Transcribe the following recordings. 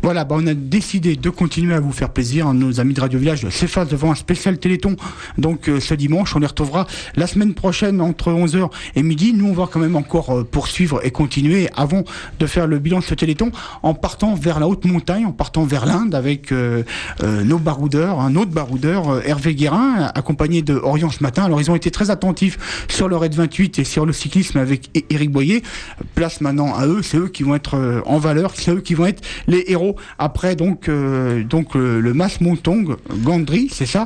Voilà, on a décidé de continuer à vous faire plaisir. Nos amis de Radio Village s'effacent devant un spécial Téléthon. Donc ce dimanche, on les retrouvera la semaine prochaine entre 11h et midi. Nous, on va quand même encore poursuivre et continuer avant de faire le bilan de ce Téléthon en partant vers la haute montagne, en partant vers l'Inde avec nos baroudeurs, un autre baroudeur, Hervé Guérin, accompagné de Orient ce matin. Alors, ils ont été très attentifs sur le Raid 28 et sur le cyclisme avec Éric Boyer. Place maintenant à eux, c'est eux qui vont être en valeur, c'est eux qui vont être les héros. Après, donc le Mas Montong, Gandry, c'est ça,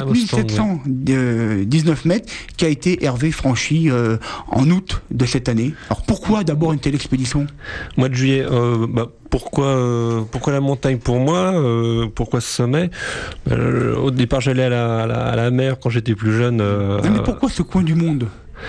7719 mètres, qui a été Hervé franchi en août de cette année. Alors, pourquoi d'abord une telle expédition ? Mois de juillet, pourquoi la montagne pour moi, pourquoi ce sommet? Au départ, j'allais à la mer quand j'étais plus jeune. Mais pourquoi ce coin du monde?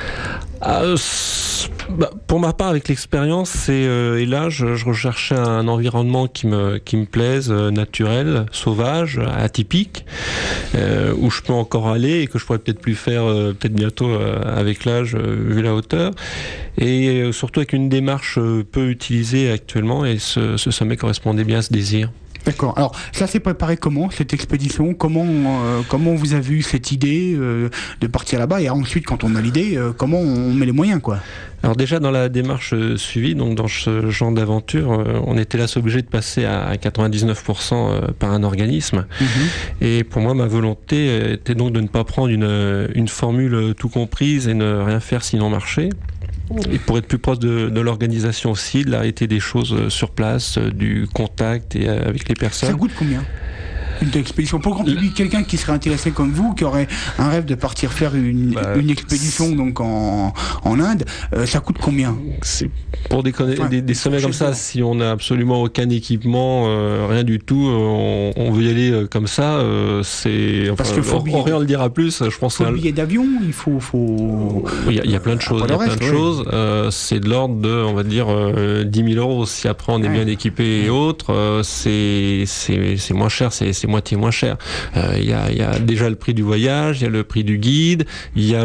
Pour ma part, avec l'expérience et là, je recherchais un environnement qui me plaise, naturel, sauvage, atypique, où je peux encore aller et que je pourrais peut-être plus faire peut-être bientôt avec l'âge, vu la hauteur, et surtout avec une démarche peu utilisée actuellement, et ce sommet correspondait bien à ce désir. D'accord. Alors, ça s'est préparé comment, cette expédition ? Comment vous avez eu cette idée de partir là-bas ? Et ensuite, quand on a l'idée, comment on met les moyens, quoi ? Alors déjà, dans la démarche suivie, donc dans ce genre d'aventure, on était là obligé de passer à 99% par un organisme. Mmh. Et pour moi, ma volonté était donc de ne pas prendre une formule tout comprise et ne rien faire sinon marcher. Et pour être plus proche de l'organisation aussi, de l'arrêter des choses sur place, du contact et avec les personnes. Ça coûte combien ? Une expédition pour grand public, quelqu'un qui serait intéressé comme vous, qui aurait un rêve de partir faire une expédition donc en Inde, ça coûte combien ? C'est pour des sommets comme ça, si on n'a absolument aucun équipement, rien du tout, on veut y aller comme ça, c'est parce que Orient le dira plus, je pense. Un billet d'avion, il faut. Il y a plein de choses. C'est de l'ordre de, on va dire, 10 000 €. Si après on est bien équipé et autres, c'est moins cher, c'est moitié moins cher. Il y a déjà le prix du voyage, il y a le prix du guide, il y a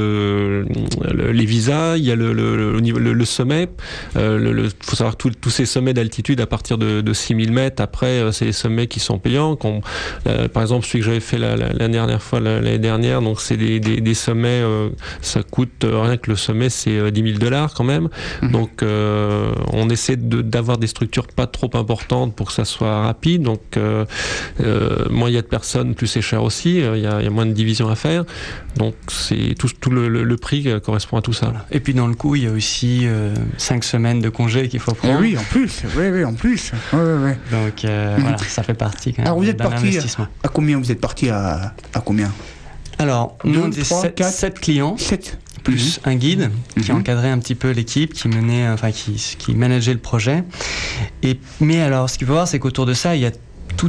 les visas, il y a le sommet. Faut savoir que tous ces sommets d'altitude à partir de 6000 mètres, après c'est les sommets qui sont payants. Par exemple, celui que j'avais fait l'année dernière, donc c'est des sommets, ça coûte rien que le sommet, c'est 10 000 $ quand même. Mmh. Donc on essaie d'avoir des structures pas trop importantes pour que ça soit rapide. Donc moins il y a de personnes, plus c'est cher aussi. Il y a moins de divisions à faire. Donc c'est tout le prix correspond à tout ça. Voilà. Et puis dans le coup, il y a aussi 5 semaines de congé qu'il faut prendre. Oui, en plus. Oui, en plus. Ouais. Donc voilà, ça fait partie quand même. Alors vous êtes parti investissement. À combien vous êtes parti à combien? Alors, nous on était 7 clients. 7 plus un guide qui encadrait un petit peu l'équipe, qui menait, qui manageait le projet. Mais alors, ce qu'il faut voir, c'est qu'autour de ça, il y a tout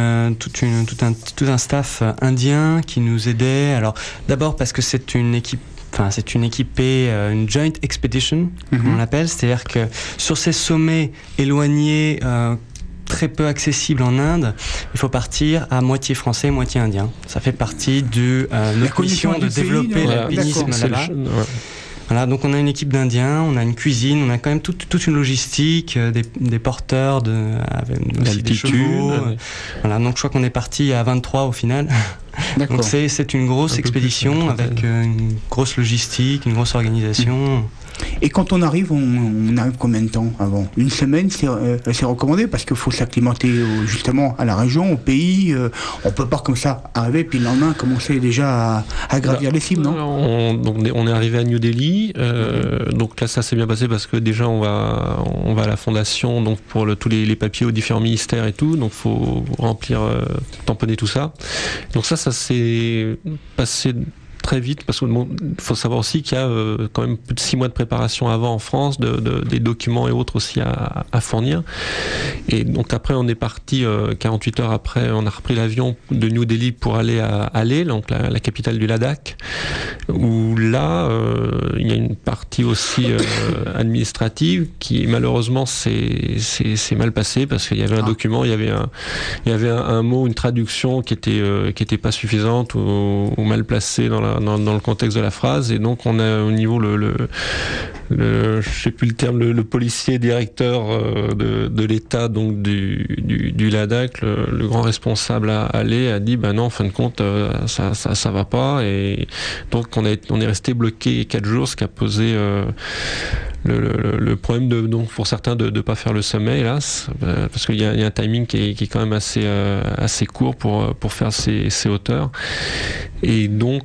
un staff indien qui nous aidait. Alors, d'abord parce que c'est une équipée, une joint expedition, comme on l'appelle, c'est-à-dire que sur ces sommets éloignés, très peu accessibles en Inde, il faut partir à moitié français, moitié indien. Ça fait partie de notre mission de développer l'alpinisme là-bas. Voilà, donc on a une équipe d'Indiens, on a une cuisine, on a quand même toute une logistique, des porteurs aussi des chevaux. Voilà, donc je crois qu'on est parti à 23 au final. D'accord. Donc c'est une grosse expédition avec une grosse logistique, une grosse organisation. Et quand on arrive, on arrive combien de temps avant ? Une semaine, c'est recommandé parce qu'il faut s'acclimater justement à la région, au pays. On peut pas comme ça arriver puis le lendemain commencer déjà à gravir les cimes, non ? On est arrivé à New Delhi. Donc là, ça s'est bien passé parce que déjà on va à la fondation donc pour tous les papiers aux différents ministères et tout. Donc faut remplir, tamponner tout ça. Donc ça s'est passé très vite parce qu'il faut savoir aussi qu'il y a quand même plus de 6 mois de préparation avant en France, des documents et autres aussi à fournir. Et donc après on est parti 48 heures après, on a repris l'avion de New Delhi pour aller à Leh, donc la capitale du Ladakh, où là il y a une partie aussi administrative qui malheureusement s'est mal passée parce qu'il y avait un document, il y avait un mot, une traduction qui était pas suffisante ou mal placée dans dans le contexte de la phrase. Et donc on a au niveau je sais plus le terme, le policier directeur de l'État, donc du LADAC, le grand responsable a dit non, en fin de compte ça va pas, et donc on est resté bloqué 4 jours, ce qui a posé le problème donc pour certains de pas faire le sommet, hélas, parce qu'il y a un timing qui est quand même assez court pour faire ces hauteurs. Et donc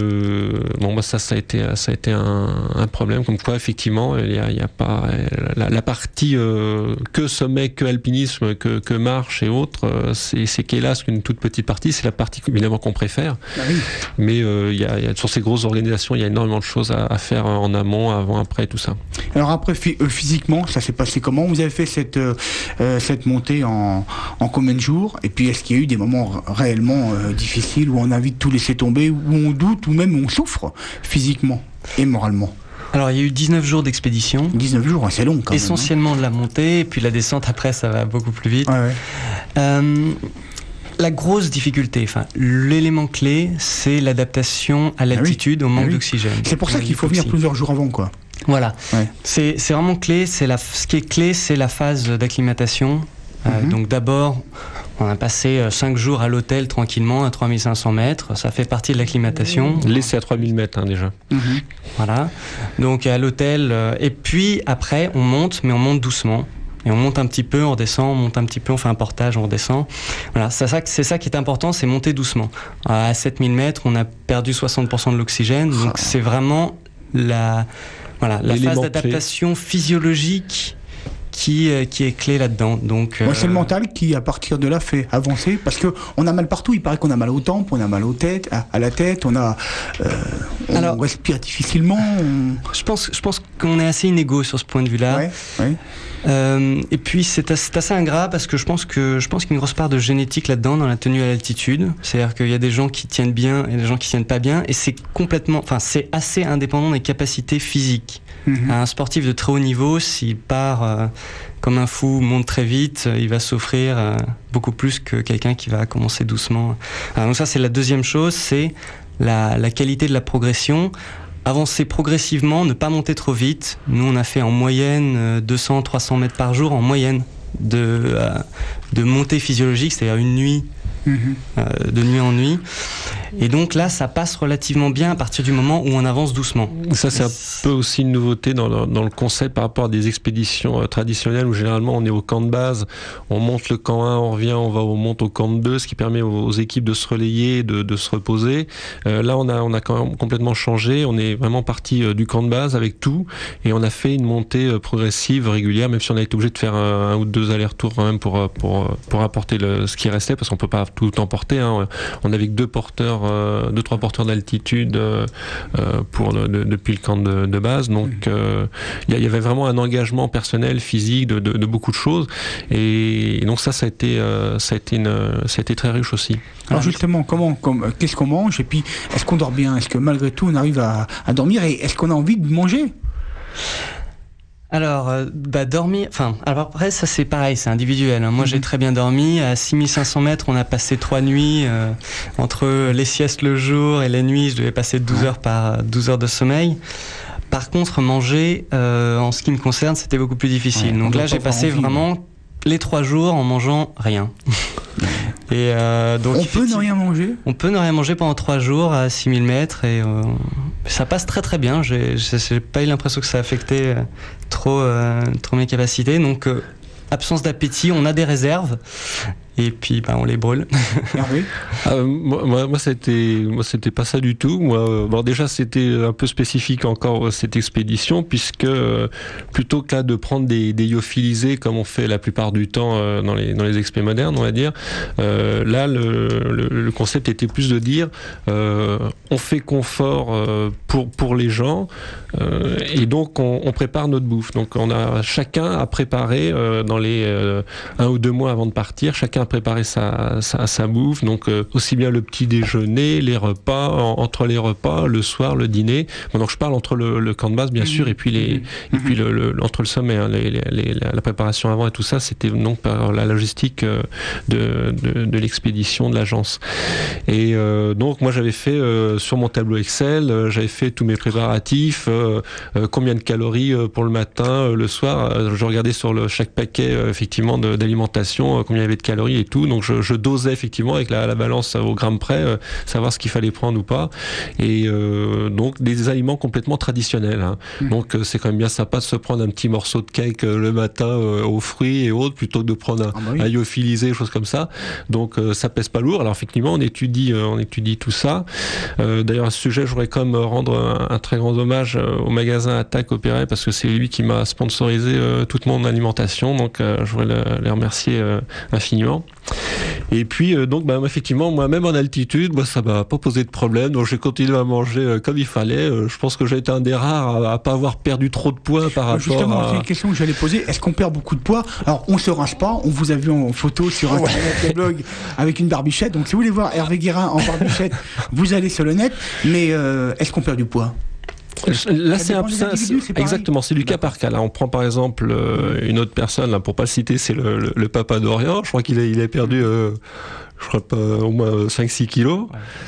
ça a été un problème, comme quoi effectivement il y a pas la partie que sommet, que alpinisme, que marche et autres, c'est qu'hélas qu'une toute petite partie, c'est la partie évidemment qu'on préfère. Ah oui. Mais il y a sur ces grosses organisations, il y a énormément de choses à faire en amont, avant, après, tout ça. Alors après, physiquement, ça s'est passé comment? Vous avez fait cette montée en combien de jours? Et puis est-ce qu'il y a eu des moments réellement difficiles où on a envie de tout laisser tomber, où on doute, ou même où on souffre physiquement et moralement? Alors il y a eu 19 jours d'expédition. 19 jours, c'est long quand même. Essentiellement de la montée, et puis la descente après ça va beaucoup plus vite. Ouais. La grosse difficulté, l'élément clé, c'est l'adaptation à l'altitude, au manque d'oxygène. C'est pour ça qu'il faut venir plusieurs jours avant, quoi. Voilà, c'est vraiment clé. Ce qui est clé, c'est la phase d'acclimatation. Donc d'abord, on a passé 5 jours à l'hôtel tranquillement à 3500 mètres. Ça fait partie de l'acclimatation. Laissé à 3000 mètres déjà. Voilà, donc à l'hôtel. Et puis après, on monte, mais on monte doucement. Et on monte un petit peu, on redescend, on monte un petit peu, on fait un portage, on redescend. Voilà, c'est ça qui est important, c'est monter doucement. À 7000 mètres, on a perdu 60% de l'oxygène. Donc c'est vraiment la phase d'adaptation physiologique qui est clé là-dedans. Donc, c'est le mental qui, à partir de là, fait avancer, parce qu'on a mal partout. Il paraît qu'on a mal aux tempes, on a mal aux têtes, à la tête, on respire difficilement. Je pense qu'on est assez inégaux sur ce point de vue-là. Et puis c'est assez ingrat, parce que je pense qu'il y a une grosse part de génétique là-dedans, dans la tenue à l'altitude. C'est-à-dire qu'il y a des gens qui tiennent bien et des gens qui tiennent pas bien, et c'est assez indépendant des capacités physiques. Un sportif de très haut niveau, s'il part comme un fou, monte très vite, il va souffrir beaucoup plus que quelqu'un qui va commencer doucement. Alors, donc ça, c'est la deuxième chose, c'est la qualité de la progression. Avancer progressivement, ne pas monter trop vite. Nous, on a fait en moyenne 200-300 mètres par jour en moyenne de montée physiologique, c'est-à-dire une nuit, de nuit en nuit. Et donc là, ça passe relativement bien à partir du moment où on avance doucement. Ça, c'est un peu aussi une nouveauté dans le concept par rapport à des expéditions traditionnelles où généralement on est au camp de base, on monte le camp 1, on revient, on monte au camp 2, ce qui permet aux équipes de se relayer, de se reposer. Là, on a quand même complètement changé. On est vraiment parti du camp de base avec tout, et on a fait une montée progressive, régulière, même si on a été obligé de faire un ou deux allers-retours quand même pour apporter ce qui restait, parce qu'on peut pas tout emporter. On avait que 2-3 porteurs d'altitude depuis le camp de base. Donc il y avait vraiment un engagement personnel, physique, de beaucoup de choses. Et donc ça a été très riche aussi. Alors justement, qu'est-ce qu'on mange, et puis est-ce qu'on dort bien? Est-ce que malgré tout on arrive à dormir, et est-ce qu'on a envie de manger? Alors, dormir... alors après, ça c'est pareil, c'est individuel. Moi, j'ai très bien dormi. À 6500 mètres, on a passé 3 nuits. Entre les siestes le jour et les nuits, je devais passer 12 heures de sommeil. Par contre, manger, en ce qui me concerne, c'était beaucoup plus difficile. Donc là, j'ai passé vraiment les 3 jours en mangeant rien. Et donc, on peut ne rien manger? On peut ne rien manger pendant 3 jours à 6000 mètres, et ça passe très très bien. J'ai pas eu l'impression que ça affectait trop mes capacités. Donc absence d'appétit, on a des réserves, et puis on les brûle. Moi c'était pas ça du tout. Moi, déjà c'était un peu spécifique encore cette expédition, puisque plutôt que là de prendre des lyophilisés comme on fait la plupart du temps dans les expés modernes, on va dire, là le concept était plus de dire on fait confort pour les gens, et donc on prépare notre bouffe. Donc on a chacun à préparer dans les 1 ou 2 mois avant de partir, chacun bien préparer sa bouffe, donc aussi bien le petit déjeuner, les repas, entre les repas, le soir, le dîner. Bon, donc je parle entre le camp de base bien sûr et puis entre le sommet, hein, la préparation avant et tout ça, c'était donc par la logistique de l'expédition de l'agence. Et donc moi j'avais fait sur mon tableau Excel, j'avais fait tous mes préparatifs, combien de calories pour le matin, le soir, je regardais sur chaque paquet effectivement d'alimentation combien il y avait de calories et tout, donc je dosais effectivement avec la balance au gramme près, savoir ce qu'il fallait prendre ou pas, et donc des aliments complètement traditionnels, hein. Donc c'est quand même bien sympa de se prendre un petit morceau de cake le matin aux fruits et autres, plutôt que de prendre un lyophilisé, des choses comme ça, donc ça pèse pas lourd. Alors effectivement on étudie tout ça. D'ailleurs à ce sujet je voudrais quand même rendre un très grand hommage au magasin Attaque au Perret, parce que c'est lui qui m'a sponsorisé toute mon alimentation, donc je voudrais les remercier infiniment. Et puis donc effectivement moi-même en altitude, ça m'a pas posé de problème, donc j'ai continué à manger comme il fallait. Je pense que j'ai été un des rares à pas avoir perdu trop de poids par rapport justement, c'est une question que j'allais poser. Est-ce qu'on perd beaucoup de poids? Alors on se rince pas, on vous a vu en photo sur Internet, le blog, avec une barbichette, donc si vous voulez voir Hervé Guérin en barbichette, vous allez sur le net, mais est-ce qu'on perd du poids? Là, c'est exactement, c'est du cas par cas. Là, on prend par exemple une autre personne, là, pour pas le citer, c'est le papa d'Orient. Je crois qu'il a perdu, je crois pas, au moins 5-6 kilos.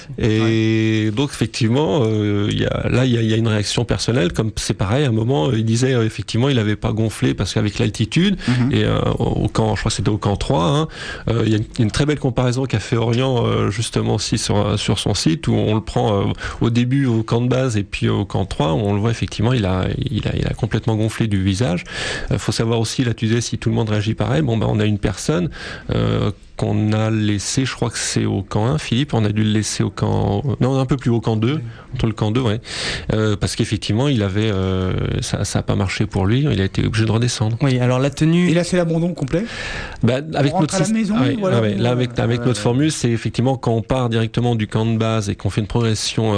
Et donc, effectivement, il y a une réaction personnelle. Comme c'est pareil, à un moment, il disait, effectivement, il avait pas gonflé parce qu'avec l'altitude, et au camp, je crois que c'était au camp 3, hein, il y a une très belle comparaison qu'a fait Orient, justement, aussi sur son site, où on le prend au début au camp de base et puis au camp 3, on le voit effectivement, il a complètement gonflé du visage. Faut savoir aussi, là, tu disais, si tout le monde réagit pareil, on a une personne, qu'on a laissé, je crois que c'est au camp 1, Philippe, on a dû le laisser au camp... Non, un peu plus haut, camp 2, entre le camp 2, ouais. Parce qu'effectivement, il avait... ça n'a pas marché pour lui, il a été obligé de redescendre. Oui, alors la tenue... Et là, c'est l'abandon complet? Avec on rentre à la maison, voilà, là, avec notre formule, c'est effectivement quand on part directement du camp de base et qu'on fait une progression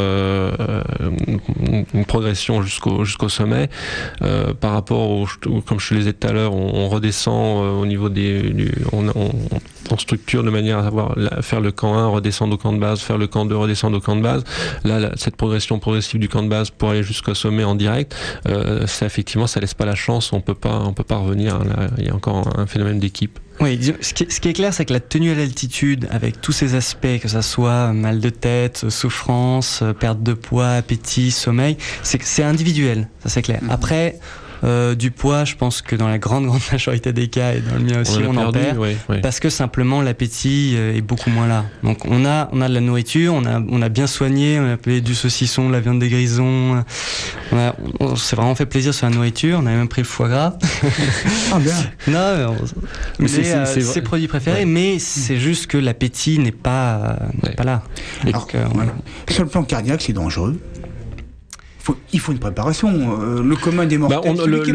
jusqu'au sommet, par rapport comme je te le disais tout à l'heure, on redescend au niveau on structure de manière à faire le camp 1, redescendre au camp de base, faire le camp 2, redescendre au camp de base. Là, cette progression progressive du camp de base pour aller jusqu'au sommet en direct, ça effectivement, ça laisse pas la chance, on peut pas revenir, hein. Là, il y a encore un phénomène d'équipe. Oui, ce qui est clair, c'est que la tenue à l'altitude, avec tous ces aspects, que ça soit mal de tête, souffrance, perte de poids, appétit, sommeil, c'est individuel, ça c'est clair. Après, du poids, je pense que dans la grande majorité des cas, et dans le mien aussi, on en perd, parce que simplement l'appétit est beaucoup moins là. Donc on a de la nourriture, on a bien soigné, on a appelé du saucisson, de la viande des grisons, on s'est vraiment fait plaisir sur la nourriture, on a même pris le foie gras. Ah bien. Non, mais c'est ses produits préférés, mais c'est juste que l'appétit n'est pas là. Alors, sur le plan cardiaque, c'est dangereux. Il faut une préparation. Le commun des mortels,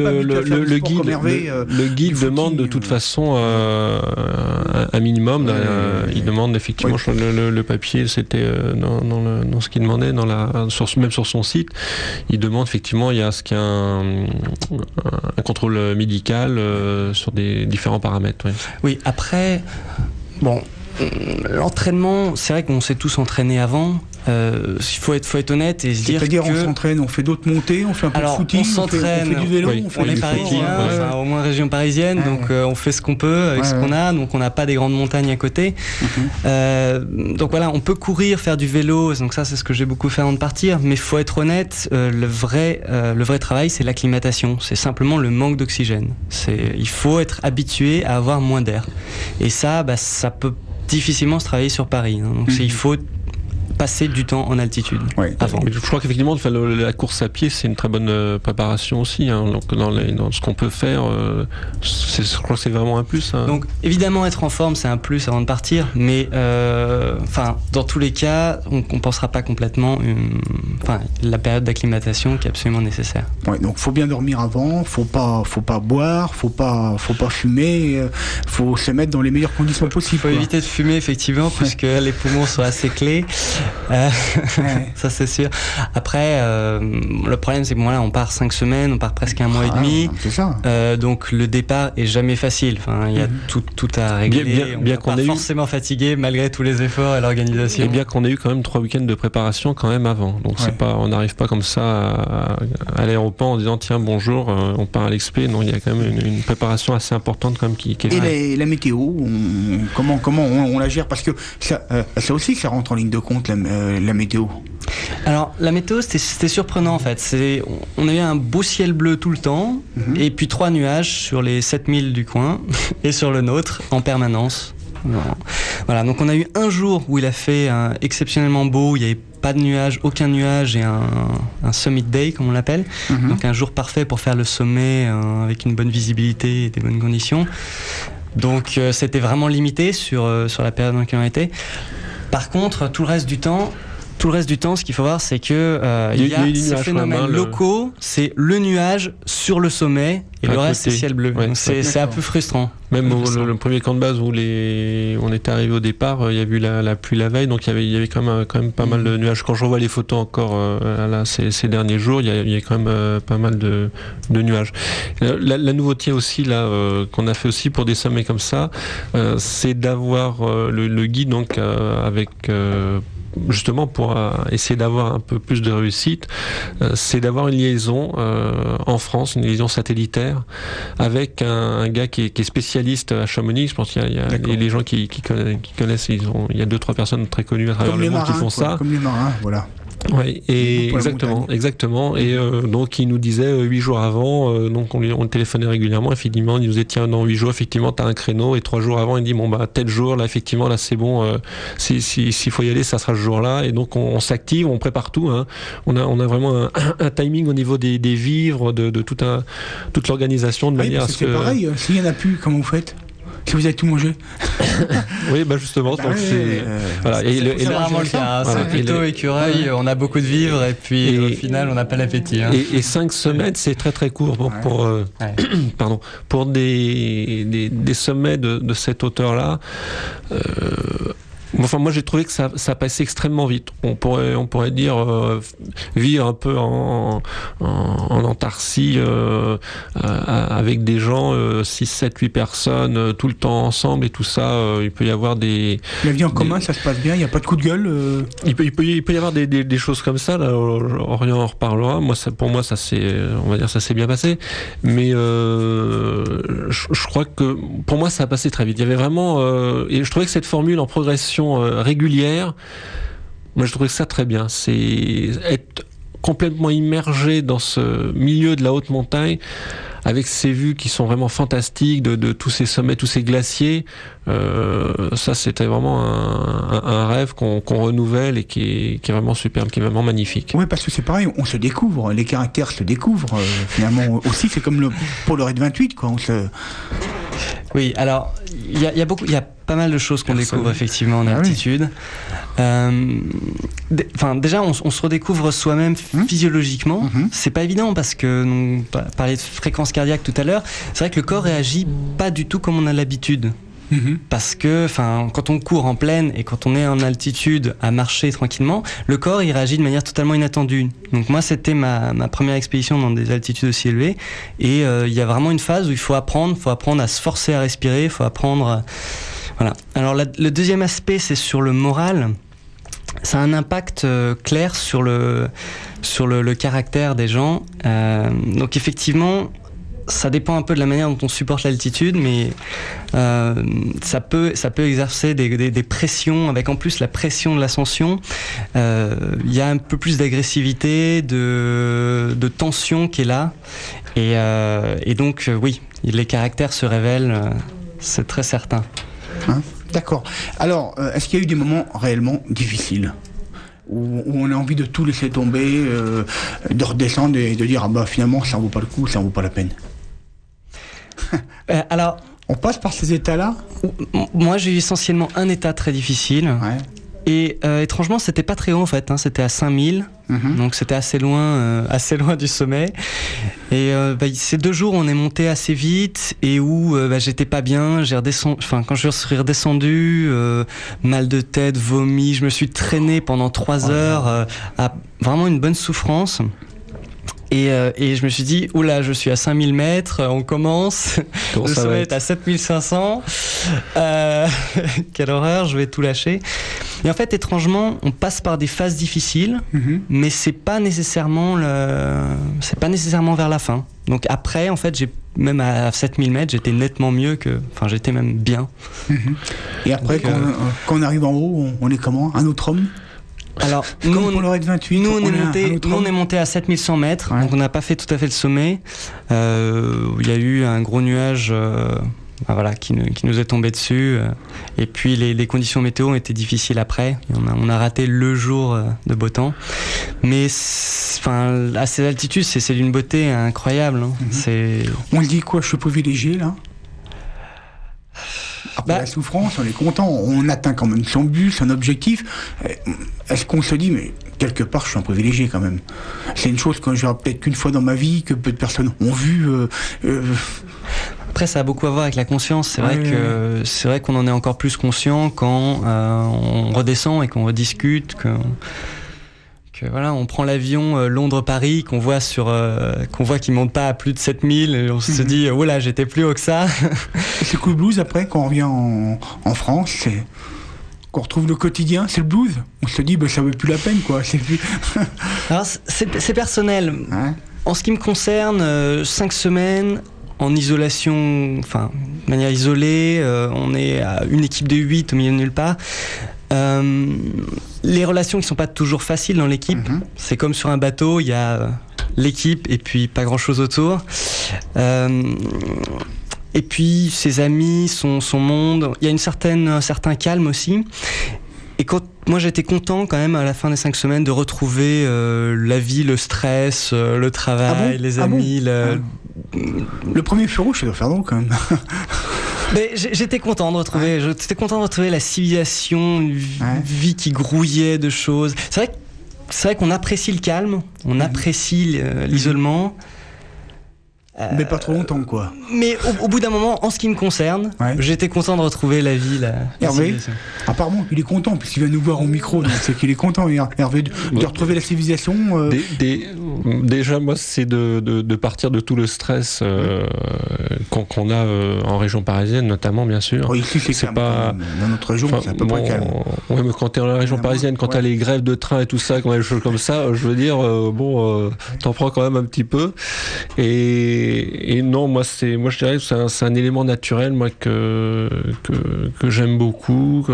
le guide demande de toute façon un minimum. Il demande effectivement, le papier, c'était dans ce qu'il demandait, même sur son site, il demande effectivement, il y a un contrôle médical sur des différents paramètres. Oui, après, l'entraînement, c'est vrai qu'on s'est tous entraînés avant. Il faut être honnête et se dire que... on s'entraîne, on fait d'autres montées, on fait un peu de footing, on s'entraîne, on fait du vélo, on est parisien, au moins région parisienne, donc on fait ce qu'on peut avec ce qu'on a, donc on n'a pas des grandes montagnes à côté. Donc voilà, on peut courir, faire du vélo, donc ça c'est ce que j'ai beaucoup fait avant de partir, mais il faut être honnête, le vrai travail c'est l'acclimatation, c'est simplement le manque d'oxygène. Il faut être habitué à avoir moins d'air. Et ça peut difficilement se travailler sur Paris, hein. Donc il faut passer du temps en altitude avant. Je crois qu'effectivement la course à pied c'est une très bonne préparation aussi, hein. Donc dans ce qu'on peut faire, je crois que c'est vraiment un plus, hein. Donc évidemment être en forme c'est un plus avant de partir, mais dans tous les cas on compensera pas complètement la période d'acclimatation qui est absolument nécessaire. Donc faut bien dormir avant, faut pas boire, faut pas fumer, faut se mettre dans les meilleures conditions possibles. Faut éviter de fumer effectivement puisque les poumons sont assez clés. Ça c'est sûr. Après, le problème c'est que on part 5 semaines, on part presque un mois et demi. C'est ça. Donc le départ est jamais facile. Enfin, il y a tout à régler. Bien qu'on ait forcément fatigué malgré tous les efforts et l'organisation. Et bien qu'on ait eu quand même 3 week-ends de préparation quand même avant. Donc c'est pas, on n'arrive pas comme ça à l'aéroport en disant tiens bonjour, on part à l'expé. Non, il y a quand même une préparation assez importante quand même qui est. Et la météo, comment on la gère, parce que ça aussi ça rentre en ligne de compte la météo. Alors la météo c'était surprenant en fait. On a eu un beau ciel bleu tout le temps et puis 3 nuages sur les 7000 du coin et sur le nôtre en permanence. Voilà, donc on a eu un jour où il a fait exceptionnellement beau, il n'y avait pas de nuages, aucun nuage, et un summit day comme on l'appelle, donc un jour parfait pour faire le sommet avec une bonne visibilité et des bonnes conditions. Donc c'était vraiment limité sur la période dans laquelle on était. Par contre, tout le reste du temps, ce qu'il faut voir, c'est que il y a ces phénomènes locaux, c'est le nuage sur le sommet et le reste c'est ciel bleu. Ouais, donc c'est un peu frustrant. Même le premier camp de base où on était arrivé au départ, il y a eu la pluie la veille, donc il y avait quand même pas mal de nuages. Quand je revois les photos encore ces derniers jours, il y a quand même pas mal de nuages. La nouveauté aussi là qu'on a fait aussi pour des sommets comme ça, c'est d'avoir le guide donc avec justement pour essayer d'avoir un peu plus de réussite, c'est d'avoir une liaison en France, une liaison satellitaire avec un gars qui est spécialiste à Chamonix. Je pense qu'il y a les gens qui connaissent, il y a 2-3 personnes très connues à travers le monde qui font ça. Comme les marins, voilà. Oui, et exactement. Et donc il nous disait 8 jours avant, donc on le téléphonait régulièrement. Effectivement, il nous disait tiens dans 8 jours, effectivement t'as un créneau. Et 3 jours avant, il dit bon bah tel jour là, effectivement là c'est bon. S'il faut y aller, ça sera ce jour-là. Et donc on s'active, on prépare tout. Hein. On a vraiment un timing au niveau des vivres, de toute l'organisation de manière à ce que. C'est pareil. S'il y en a plus, comment vous faites? Si vous avez tout mangé. Oui, bah justement, donc c'est voilà. C'est vraiment le cas. C'est plutôt écureuil. On a beaucoup de vivres et puis au final, on n'a pas l'appétit. Hein. Et 5 semaines, c'est très très court pour des sommets de cette hauteur-là. Enfin, moi, j'ai trouvé que ça passait extrêmement vite. On pourrait dire vivre un peu en Antarctique avec des gens 6, 7, 8 personnes tout le temps ensemble et tout ça. Il peut y avoir des. La vie en commun, ça se passe bien. Il n'y a pas de coup de gueule. Il peut y avoir des choses comme ça. Là, Orient en reparlera. Pour moi, ça s'est bien passé. Mais je crois que pour moi, ça a passé très vite. Il y avait vraiment et je trouvais que cette formule en progression régulière, moi je trouvais ça très bien. C'est être complètement immergé dans ce milieu de la haute montagne avec ces vues qui sont vraiment fantastiques de tous ces sommets, tous ces glaciers. Ça c'était vraiment un rêve qu'on renouvelle et qui est vraiment superbe, qui est vraiment magnifique. Oui, parce que c'est pareil, on se découvre, les caractères se découvrent finalement aussi. C'est comme pour le Raid 28 quoi. Oui, alors il y a pas mal de choses qu'on découvre effectivement en altitude. Déjà, on se redécouvre soi-même physiologiquement. C'est pas évident parce que on parlait de fréquence cardiaque tout à l'heure. C'est vrai que le corps réagit pas du tout comme on a l'habitude. Parce que quand on court en plaine et quand on est en altitude à marcher tranquillement, le corps il réagit de manière totalement inattendue. Donc moi c'était ma première expédition dans des altitudes aussi élevées et il y a vraiment une phase où il faut apprendre à se forcer à respirer, il faut apprendre voilà. Alors le deuxième aspect c'est sur le moral. Ça a un impact clair sur le caractère des gens. Donc effectivement ça dépend un peu de la manière dont on supporte l'altitude, mais ça peut exercer des pressions, avec en plus la pression de l'ascension. Il y a un peu plus d'agressivité, de tension qui est là. Et donc, oui, les caractères se révèlent, c'est très certain. D'accord. Alors, est-ce qu'il y a eu des moments réellement difficiles où on a envie de tout laisser tomber, de redescendre et de dire finalement ça en vaut pas le coup, ça en vaut pas la peine? Alors, on passe par ces états-là? Moi, j'ai eu essentiellement un état très difficile. Et étrangement, c'était pas très haut en fait, hein, c'était à 5000, donc c'était assez loin du sommet. Et ces 2 jours, on est monté assez vite et où j'étais pas bien. Quand je suis redescendu, mal de tête, vomi, je me suis traîné pendant 3 heures à vraiment une bonne souffrance. Et je me suis dit, oula, je suis à 5000 mètres, on commence, le sommet est à 7500, quelle horreur, je vais tout lâcher. Et en fait, étrangement, on passe par des phases difficiles, mais c'est pas nécessairement vers la fin. Donc après, en fait, même à 7000 mètres, j'étais nettement mieux j'étais même bien. Et après, quand on arrive en haut, on est comment? Un autre homme? Alors, nous, on est monté à 7100 mètres, donc on n'a pas fait tout à fait le sommet. Il y a eu un gros nuage qui nous est tombé dessus. Et puis, les conditions météo ont été difficiles après. On a raté le jour de beau temps. Mais à ces altitudes, c'est d'une beauté incroyable. Hein. On dit quoi? Je suis privilégié, là? Après la souffrance, on est content, on atteint quand même son but, son objectif. Est-ce qu'on se dit, mais quelque part, je suis un privilégié quand même? C'est une chose que je verrai peut-être qu'une fois dans ma vie, que peu de personnes ont vu. Après, ça a beaucoup à voir avec la conscience. C'est vrai qu'on en est encore plus conscient quand on redescend et qu'on rediscute, on prend l'avion Londres-Paris, qu'on voit qu'il monte pas à plus de 7000, et on se dit, oh là, j'étais plus haut que ça. C'est cool le blues après, quand on revient en France, c'est qu'on retrouve le quotidien, c'est le blues. On se dit, ça vaut plus la peine, quoi. Alors, c'est personnel. En ce qui me concerne, 5 semaines en isolation, de manière isolée, on est à une équipe de 8 au milieu de nulle part. Les relations qui sont pas toujours faciles dans l'équipe, c'est comme sur un bateau, il y a l'équipe et puis pas grand chose autour. Et puis ses amis, son monde, il y a un certain calme aussi. Et moi j'étais content quand même à la fin des 5 semaines de retrouver la vie, le stress, le travail, les amis. Le premier feu rouge, ça doit faire drôle quand même. Mais j'étais content de retrouver. J'étais content de retrouver la civilisation, une vie qui grouillait de choses. C'est vrai qu'on apprécie le calme, on apprécie l'isolement. Mais pas trop longtemps, quoi. Mais au bout d'un moment, en ce qui me concerne, j'étais content de retrouver la vie. Hervé, apparemment, il est content, puisqu'il va nous voir au micro, donc c'est qu'il est content, Hervé, de retrouver la civilisation. Déjà, moi, c'est de partir de tout le stress qu'on a en région parisienne, notamment, bien sûr. Ici, c'est pas dans notre région, c'est un peu pas calme. Oui, mais quand tu es dans la région parisienne, quand tu as les grèves de train et tout ça, quand des choses comme ça, je veux dire, t'en prends quand même un petit peu. Et non, moi je dirais que c'est un élément naturel, moi, que j'aime beaucoup,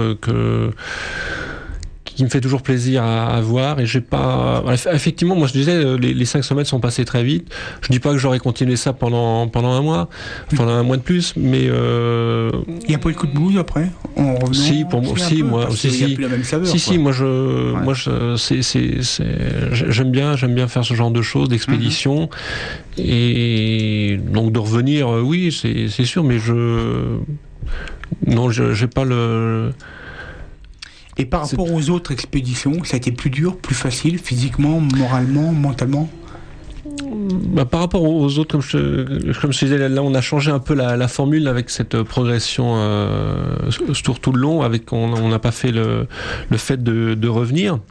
qui me fait toujours plaisir à voir. Et j'ai pas. Effectivement, moi je disais, les 5 semaines sont passées très vite. Je dis pas que j'aurais continué ça pendant un mois, pendant un mois de plus, mais. Il n'y a pas eu de coup de blues après en revenant? Si, pour moi, si, moi, si. Il n'y a plus la même saveur. Si, moi j'aime bien faire ce genre de choses, d'expédition, et donc de revenir, oui, c'est sûr, mais j'ai pas le. Et par rapport aux autres expéditions, ça a été plus dur, plus facile, physiquement, moralement, mentalement? Par rapport aux autres, comme je disais, là on a changé un peu la formule avec cette progression sur tout le long, on n'a pas fait le fait de revenir.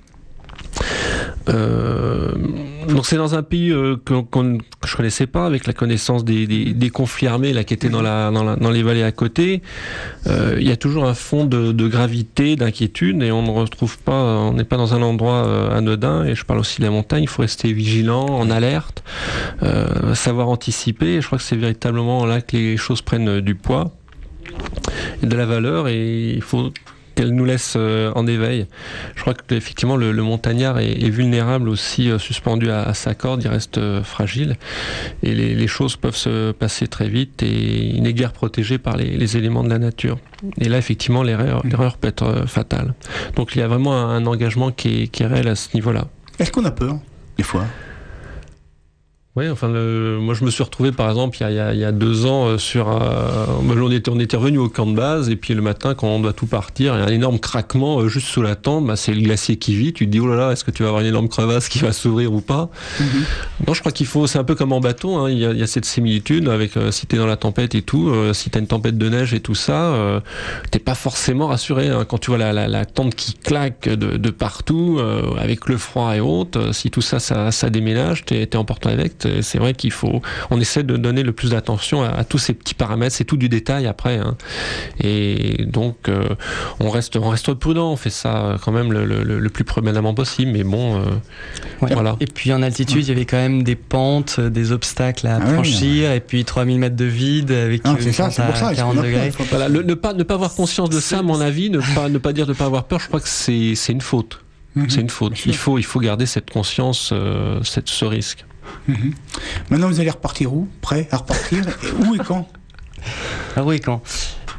Donc c'est dans un pays que je connaissais pas, avec la connaissance des conflits armés là qui étaient dans les vallées à côté. Il y a toujours un fond de gravité, d'inquiétude, et on n'est pas dans un endroit anodin. Et je parle aussi de la montagne. Il faut rester vigilant, en alerte, savoir anticiper. Et je crois que c'est véritablement là que les choses prennent du poids et de la valeur, et il faut qu'elle nous laisse en éveil. Je crois qu'effectivement le montagnard est vulnérable aussi, suspendu à sa corde, il reste fragile, et les choses peuvent se passer très vite, et il n'est guère protégé par les éléments de la nature. Et là, effectivement, l'erreur peut être fatale. Donc il y a vraiment un engagement qui est réel à ce niveau-là. Est-ce qu'on a peur, des fois? Oui, enfin, moi je me suis retrouvé par exemple il y a 2 ans sur on était revenu au camp de base et puis le matin quand on doit tout partir, il y a un énorme craquement juste sous la tente, c'est le glacier qui vit, tu te dis oh là là, est-ce que tu vas avoir une énorme crevasse qui va s'ouvrir ou pas? Non, je crois c'est un peu comme en bateau, hein, il y a cette similitude avec si t'es dans la tempête et tout, si t'as une tempête de neige et tout ça, t'es pas forcément rassuré, hein, quand tu vois la tente qui claque de partout, avec le froid et autres, si tout ça déménage, t'es emporté avec. C'est vrai on essaie de donner le plus d'attention à tous ces petits paramètres, c'est tout du détail après, hein. Et donc on reste prudent, on fait ça quand même le plus prudemment possible, mais bon, voilà. Et puis en altitude, il y avait quand même des pentes, des obstacles à franchir, et puis 3000 mètres de vide avec c'est ça, c'est pour ça, 40 degrés. Voilà, ne pas avoir conscience de ça, à mon avis, ne pas dire de pas avoir peur, je crois que c'est une faute. C'est une faute. Il faut garder cette conscience, ce risque. Maintenant, vous allez repartir où? Prêt à repartir? Où et quand? Où et quand?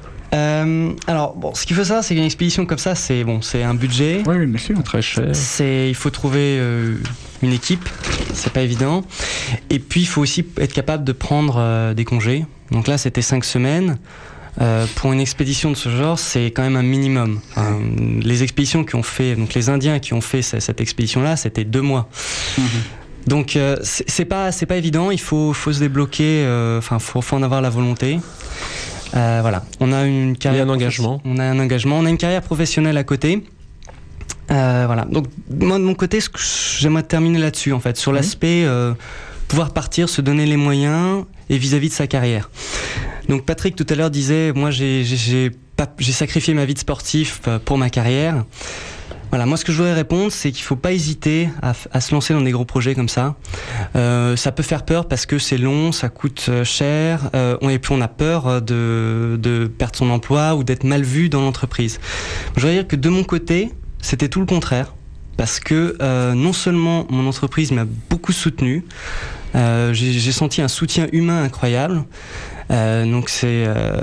Alors, ce qu'il faut savoir, c'est qu'une expédition comme ça, c'est un budget. Oui, bien sûr. Très cher. Il faut trouver une équipe, c'est pas évident. Et puis, il faut aussi être capable de prendre des congés. Donc là, c'était 5 semaines. Pour une expédition de ce genre, c'est quand même un minimum. Les expéditions qui ont fait, donc les Indiens qui ont fait cette expédition-là, c'était 2 mois. Donc c'est pas évident. Il faut se débloquer. Faut en avoir la volonté. Voilà. On a une carrière. Il y a un engagement. On a un engagement. On a une carrière professionnelle à côté. Voilà. Donc moi de mon côté, j'aimerais terminer là-dessus en fait, sur l'aspect pouvoir partir, se donner les moyens et vis-à-vis de sa carrière. Donc Patrick tout à l'heure disait, moi j'ai sacrifié ma vie de sportif pour ma carrière. Voilà, moi ce que je voudrais répondre, c'est qu'il ne faut pas hésiter à se lancer dans des gros projets comme ça. Ça peut faire peur parce que c'est long, ça coûte cher, et puis on a peur de perdre son emploi ou d'être mal vu dans l'entreprise. Je voudrais dire que de mon côté, c'était tout le contraire. Parce que non seulement mon entreprise m'a beaucoup soutenu, j'ai senti un soutien humain incroyable. Donc c'est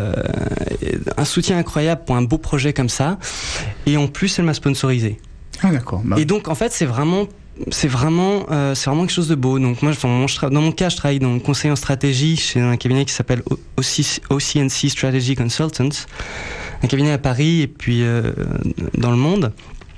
un soutien incroyable pour un beau projet comme ça. Et en plus, elle m'a sponsorisé. Ah d'accord. Et donc en fait, c'est vraiment quelque chose de beau. Donc moi, dans mon cas, je travaille dans le conseil en stratégie chez un cabinet qui s'appelle OCNC Strategy Consultants, un cabinet à Paris et puis dans le monde.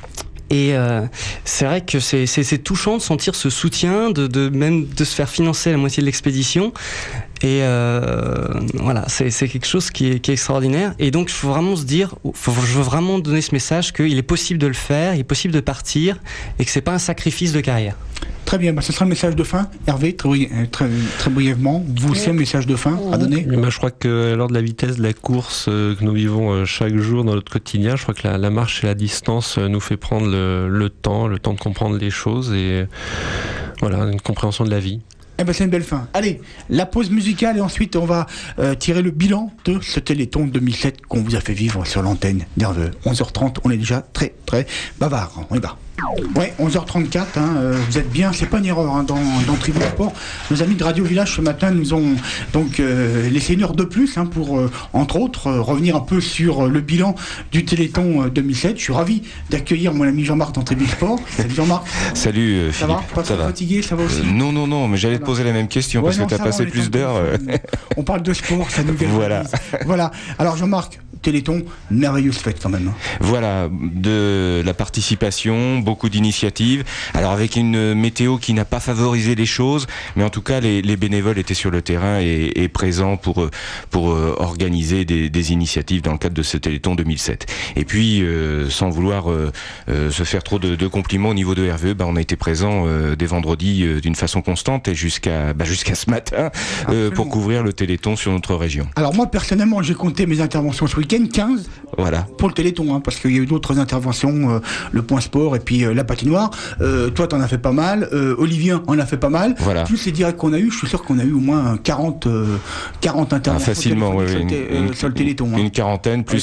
Et c'est vrai que c'est touchant de sentir ce soutien, même de se faire financer la moitié de l'expédition. Et voilà, c'est quelque chose qui est extraordinaire. Et donc, il faut vraiment se dire, je veux vraiment donner ce message qu'il est possible de le faire, il est possible de partir, et que c'est pas un sacrifice de carrière. Très bien, ce sera le message de fin. Hervé, très brièvement, vous aussi un message de fin à donner? Je crois que lors de la vitesse de la course que nous vivons chaque jour dans notre quotidien, je crois que la marche et la distance nous fait prendre le temps de comprendre les choses et voilà, une compréhension de la vie. C'est une belle fin. Allez, la pause musicale et ensuite on va tirer le bilan de ce Téléthon 2007 qu'on vous a fait vivre sur l'antenne d'Hervé. 11h30, on est déjà très très bavard. On y va. Ouais, 11h34, vous êtes bien, c'est pas une erreur dans Tribune Sport. Nos amis de Radio Village ce matin nous ont donc laissé une heure de plus pour, entre autres, revenir un peu sur le bilan du Téléthon 2007. Je suis ravi d'accueillir mon ami Jean-Marc dans Tribune Sport. Salut Jean-Marc. Salut Philippe. Ça va? Pas trop fatigué, ça va aussi? Non, mais j'allais te poser la même question parce que tu as passé plus d'heures. On parle de sport, ça nous galvanise. Voilà. Alors Jean-Marc, Téléthon, merveilleuse fête quand même. Voilà, de la participation, beaucoup d'initiatives. Alors avec une météo qui n'a pas favorisé les choses, mais en tout cas les bénévoles étaient sur le terrain et présents pour organiser des initiatives dans le cadre de ce Téléthon 2007. Et puis sans vouloir se faire trop de compliments au niveau de RVE, on a été présents dès vendredi d'une façon constante et jusqu'à ce matin pour couvrir le Téléthon sur notre région. Alors moi personnellement j'ai compté mes interventions ce week-end, 15 pour le Téléthon, parce qu'il y a eu d'autres interventions, le point sport et puis la patinoire. Toi t'en as fait pas mal, Olivier en a fait pas mal. Voilà. Plus les directs qu'on a eu, je suis sûr qu'on a eu au moins 40 interventions facilement, sur le Téléthon. Une quarantaine, plus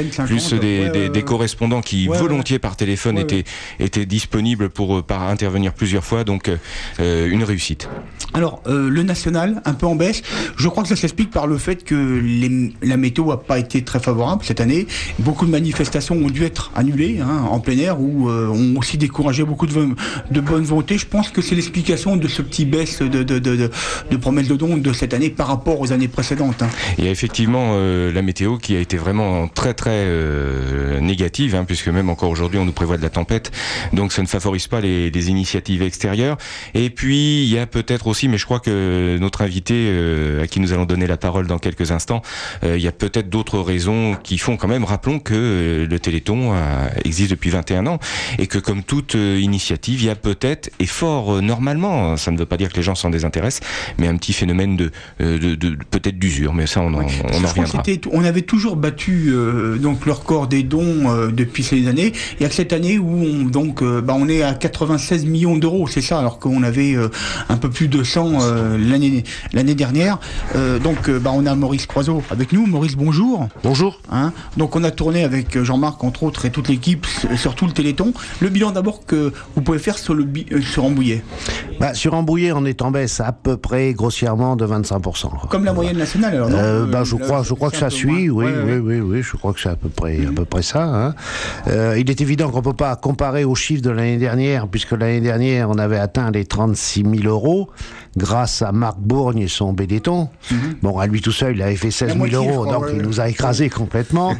des correspondants qui volontiers par téléphone étaient disponibles pour intervenir plusieurs fois, donc une réussite. Alors le national, un peu en baisse, je crois que ça s'explique par le fait que la météo n'a pas été très favorable favorable cette année. Beaucoup de manifestations ont dû être annulées en plein air ou ont aussi découragé beaucoup de bonne volonté. Je pense que c'est l'explication de ce petit baisse de promesses de dons de cette année par rapport aux années précédentes. Il y a effectivement la météo qui a été vraiment très très négative, puisque même encore aujourd'hui on nous prévoit de la tempête, donc ça ne favorise pas les initiatives extérieures. Et puis il y a peut-être aussi, mais je crois que notre invité à qui nous allons donner la parole dans quelques instants, il y a peut-être d'autres raisons qui font quand même, rappelons que le Téléthon existe depuis 21 ans et que comme toute initiative, il y a peut-être, et fort normalement, ça ne veut pas dire que les gens s'en désintéressent, mais un petit phénomène de peut-être d'usure, mais ça on en reviendra. On avait toujours battu donc le record des dons depuis ces années. Il y a que cette année où on est à 96 millions d'euros, c'est ça, alors qu'on avait un peu plus de 100 l'année dernière. On a Maurice Croiseau avec nous. Maurice, bonjour. Bonjour. Donc on a tourné avec Jean-Marc entre autres et toute l'équipe sur tout le Téléthon. Le bilan d'abord que vous pouvez faire sur Rambouillet. Sur Rambouillet, on est en baisse à peu près grossièrement de 25%. Comme la moyenne nationale alors, non je crois que ça suit, oui, je crois que c'est à peu près ça. Il est évident qu'on ne peut pas comparer aux chiffres de l'année dernière, puisque l'année dernière, on avait atteint les 36 000 euros grâce à Marc Bourgne et son Bédéton. Bon, à lui tout seul, il avait fait 16 000 euros, donc il nous a écrasés complètement.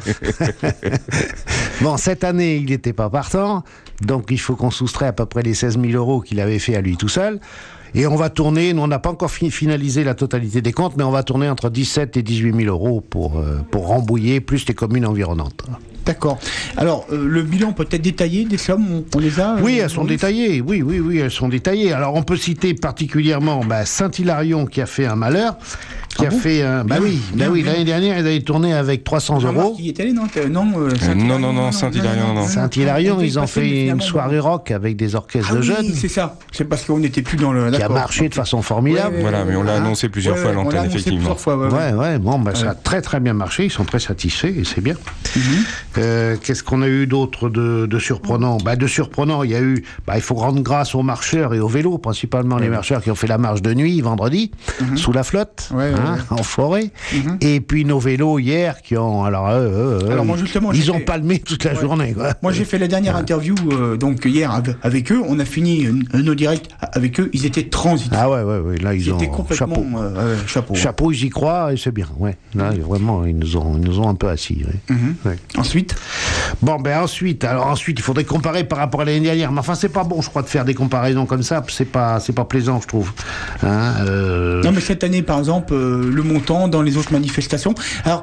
Bon, cette année, il n'était pas partant, donc il faut qu'on soustrait à peu près les 16 000 euros qu'il avait fait à lui tout seul. Et on va tourner, nous on n'a pas encore finalisé la totalité des comptes, mais on va tourner entre 17 et 18 000 euros pour Rambouillet, plus les communes environnantes. D'accord. Alors, le bilan peut être détaillé des sommes, on les a Oui, elles sont détaillées. Oui, elles sont détaillées. Alors, on peut citer particulièrement Saint-Hilarion qui a fait un malheur, qui a fait un... l'année dernière, ils avaient tourné avec 300 euros. Qui est allé, non, Saint-Hilarion, non. Saint-Hilarion, ils ont fait une soirée rock avec des orchestres de jeunes. Oui, c'est ça. C'est parce qu'on n'était plus dans le... Qui a marché de façon formidable. Voilà, mais on l'a annoncé plusieurs fois à l'antenne, effectivement. Ça a très très bien marché. Ils sont très satisfaits et c'est bien. Qu'est-ce qu'on a eu d'autre de surprenant ? De surprenant, il y a eu... il faut rendre grâce aux marcheurs et aux vélos, principalement les marcheurs qui ont fait la marche de nuit vendredi, sous la flotte, en forêt. Et puis nos vélos hier qui ont... moi, justement, ils ont palmé toute la journée. Quoi. Moi j'ai fait la dernière interview donc hier avec eux. On a fini nos directs avec eux. Ils étaient transités. Là ils ont... complètement... Chapeau, ils y croient et c'est bien. Là, vraiment, ils nous ont un peu assis. Ensuite Ensuite, il faudrait comparer par rapport à l'année dernière. Mais enfin, c'est pas bon, je crois, de faire des comparaisons comme ça. C'est pas plaisant, je trouve. Non, mais cette année, par exemple, le montant dans les autres manifestations. Alors,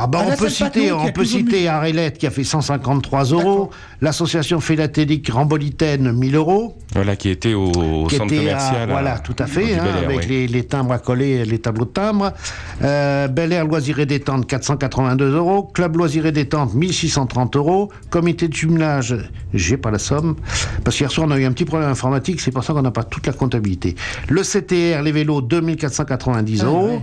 on peut citer Arélette qui a fait 153 euros. L'association philatélique Rambolitaine, 1000 euros. Voilà, qui était au centre commercial. Voilà, tout à fait, avec les timbres à coller, les tableaux de timbres. Bel Air Loisirs et Détente, 482 euros. Club Loisirs et Détente, 1630 euros. Comité de jumelage, j'ai pas la somme, parce qu'hier soir on a eu un petit problème informatique, c'est pour ça qu'on n'a pas toute la comptabilité. Le CTR, les vélos, 2490 euros.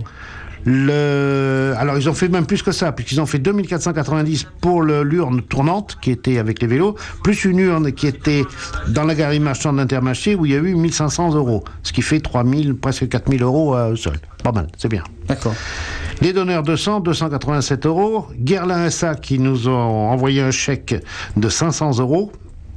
Alors ils ont fait même plus que ça, puisqu'ils ont fait 2490 pour l'urne tournante qui était avec les vélos, plus une urne qui était dans la galerie marchande d'Intermarché où il y a eu 1500 euros, ce qui fait 3000, presque 4000 euros à eux seuls. Pas mal, c'est bien. D'accord. Les donneurs 287 euros. Guerlain SA qui nous ont envoyé un chèque de 500 euros.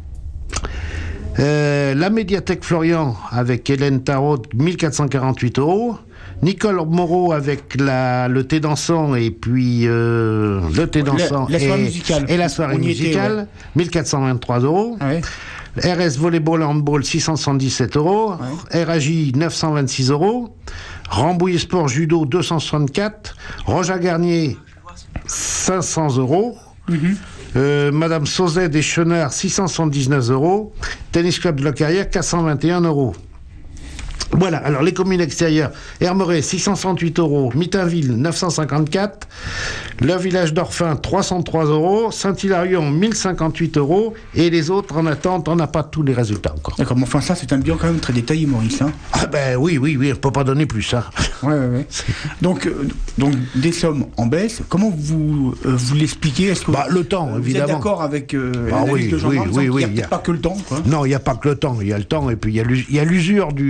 La médiathèque Florian avec Hélène Tarot, 1448 euros. Nicole Moreau avec le thé dansant et puis le thé dansant et la soirée musicale, 1423 euros. RS Volleyball Handball, 677 euros. RAJ, 926 euros. Rambouillet Sport Judo, 264. Roja Garnier, 500 euros. Madame Sauzet des Chenards, 679 euros. Tennis Club de la Carrière, 421 euros. Voilà, alors les communes extérieures, Hermeret, 668 euros, Mitainville, 954, le village d'Orphin, 303 euros, Saint-Hilarion, 1058 euros, et les autres en attente, on n'a pas tous les résultats encore. D'accord, mais enfin ça c'est un bilan quand même très détaillé, Maurice. Oui, on ne peut pas donner plus. Ouais. Donc des sommes en baisse, comment vous l'expliquez ? Est-ce que le temps, évidemment. Vous êtes d'accord avec l'analyse de Jean-Marc ? Oui. Il n'y a pas que le temps, quoi. Non, il n'y a pas que le temps, il y a le temps, et puis il y a l'usure de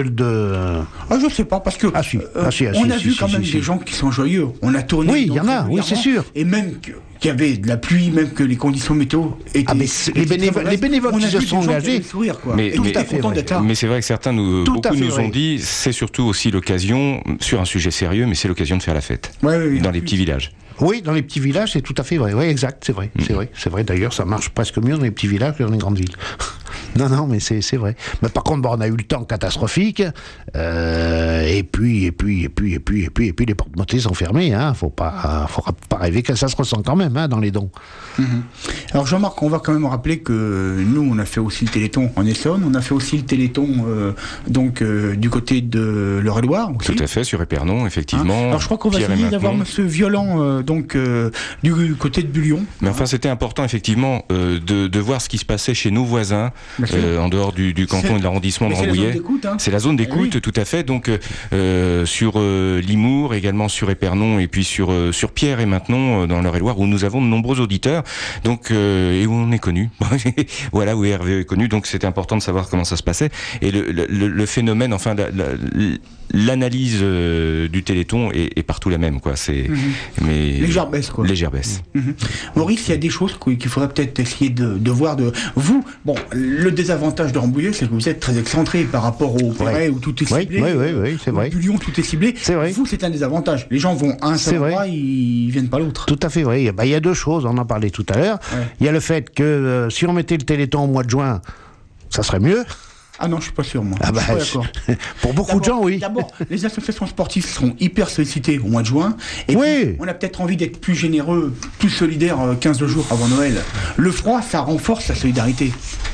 je sais pas, parce que on a vu quand même des gens qui sont joyeux. On a tourné. Oui, il y en a, oui, c'est sûr. Et même qu'il y avait de la pluie, même que les conditions météo étaient... les bénévoles qui se sont engagés... Mais c'est vrai que certains beaucoup nous ont dit, c'est surtout aussi l'occasion, sur un sujet sérieux, mais c'est l'occasion de faire la fête. Dans les petits villages. Oui, dans les petits villages, c'est tout à fait vrai. Oui, exact, c'est vrai. C'est vrai. D'ailleurs, ça marche presque mieux dans les petits villages que dans les grandes villes. Non, mais c'est vrai. Mais par contre, on a eu le temps catastrophique. Et puis, les porte-montées sont fermées. Hein. Faut pas rêver que ça se ressent quand même dans les dons. Alors Jean-Marc, on va quand même rappeler que nous, on a fait aussi le Téléthon en Essonne. On a fait aussi le Téléthon du côté de l'Eure-et-Loire. Tout à fait, sur Épernon, effectivement. Alors je crois qu'on va essayer d'avoir Monsieur Violent du côté de Bullion. Mais enfin, c'était important effectivement de voir ce qui se passait chez nos voisins, en dehors du canton et de l'arrondissement de Rambouillet. C'est la zone d'écoute, tout à fait. Donc sur Limours, également sur Épernon, et puis sur Pierre et Maintenon dans l'Eure-et-Loire, où nous avons de nombreux auditeurs, donc et où on est connu. Voilà, où RVE est connu. Donc c'était important de savoir comment ça se passait. Et le phénomène, enfin l'analyse du Téléthon est partout la même, quoi. Mais légère baisse, quoi. Légère baisse. Maurice, il y a des choses qu'il faudrait peut-être essayer de voir de vous. Bon, le désavantage de Rambouillet, c'est que vous êtes très excentré par rapport au Perret où tout est ciblé. Oui, c'est vrai. Bullion, tout est ciblé. C'est vrai. Vous, c'est un désavantage. Les gens vont à un seul endroit, ils viennent pas l'autre. Tout à fait vrai. Il y a deux choses. On en parlait tout à l'heure. Il y a le fait que si on mettait le Téléthon au mois de juin, ça serait mieux. Ah non, je suis pas sûr, moi. Je suis pas d'accord. Pour beaucoup de gens, oui. D'abord, les associations sportives seront hyper sollicitées au mois de juin. Et puis, on a peut-être envie d'être plus généreux, plus solidaire 15 jours avant Noël. Le froid, ça renforce la solidarité.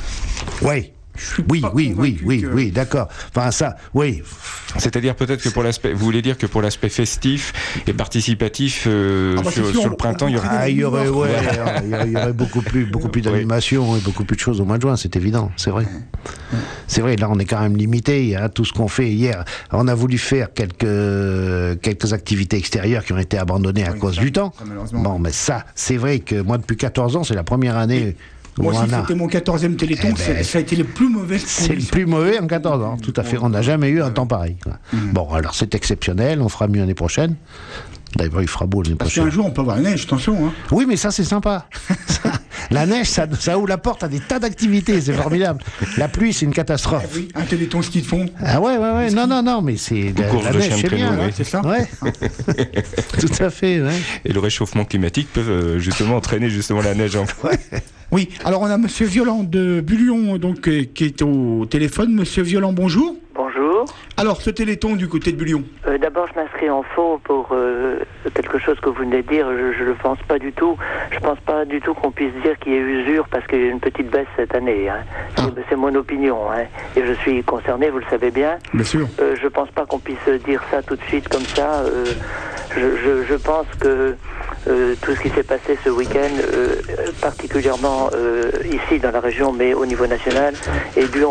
Oui, d'accord. Enfin, ça, oui. C'est-à-dire peut-être que vous voulez dire que pour l'aspect festif et participatif sur le printemps, il y aurait beaucoup plus d'animation et beaucoup plus de choses au mois de juin, c'est évident, c'est vrai. C'est vrai, là on est quand même limité à tout ce qu'on fait hier. On a voulu faire quelques activités extérieures qui ont été abandonnées à cause du temps. Bon, mais ça, c'est vrai que moi depuis 14 ans, c'est la première année. Moi aussi, c'était mon 14e Téléthon, ça a été le plus mauvais. C'est le plus mauvais en 14 ans, tout à fait. On n'a jamais eu un temps pareil. Bon, alors c'est exceptionnel, on fera mieux l'année prochaine. D'ailleurs, il fera beau l'année prochaine. Parce qu'un jour, on peut avoir la neige, attention. Oui, mais ça, c'est sympa. La neige, ça ouvre la porte à des tas d'activités, c'est formidable. La pluie, c'est une catastrophe. Oui, un Téléthon ski de fond. Ah ouais. Non, mais c'est la neige, c'est bien. C'est ça. Ouais. Tout à fait, ouais. Et le réchauffement climatique peut justement entraîner la neige. Oui, alors on a Monsieur Violent de Bullion, qui est au téléphone. Monsieur Violent, bonjour. Bonjour. Alors, ce Téléthon du côté de Bullion. D'abord, je m'inscris en faux pour quelque chose que vous venez de dire. Je ne le pense pas du tout. Je pense pas du tout qu'on puisse dire qu'il y ait usure parce qu'il y a une petite baisse cette année. C'est mon opinion. Et je suis concerné, vous le savez bien. Bien sûr. Je pense pas qu'on puisse dire ça tout de suite comme ça. Je pense que tout ce qui s'est passé ce week-end, particulièrement ici dans la région, mais au niveau national, est dû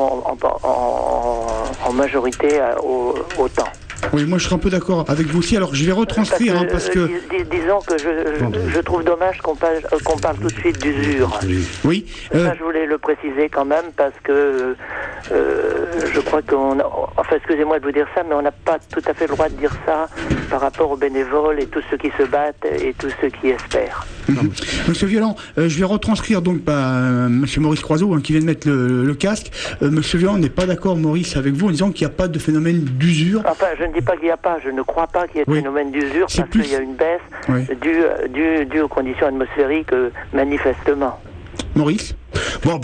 en majorité au temps. Oui, moi je suis un peu d'accord avec vous aussi. Alors je vais retranscrire parce que disons que je trouve dommage qu'on parle tout de suite d'usure. Oui. Ça, je voulais le préciser quand même parce que je crois enfin, excusez-moi de vous dire ça, mais on n'a pas tout à fait le droit de dire ça par rapport aux bénévoles et tous ceux qui se battent et tous ceux qui espèrent. Monsieur Violent, je vais retranscrire donc Monsieur Maurice Croiseau qui vient de mettre le casque. Monsieur Violent n'est pas d'accord, Maurice, avec vous en disant qu'il n'y a pas de phénomène d'usure. Enfin, je ne dis pas qu'il n'y a pas, je ne crois pas qu'il y ait de phénomène d'usure parce qu'il y a une baisse due aux conditions atmosphériques manifestement. Maurice ? Bon,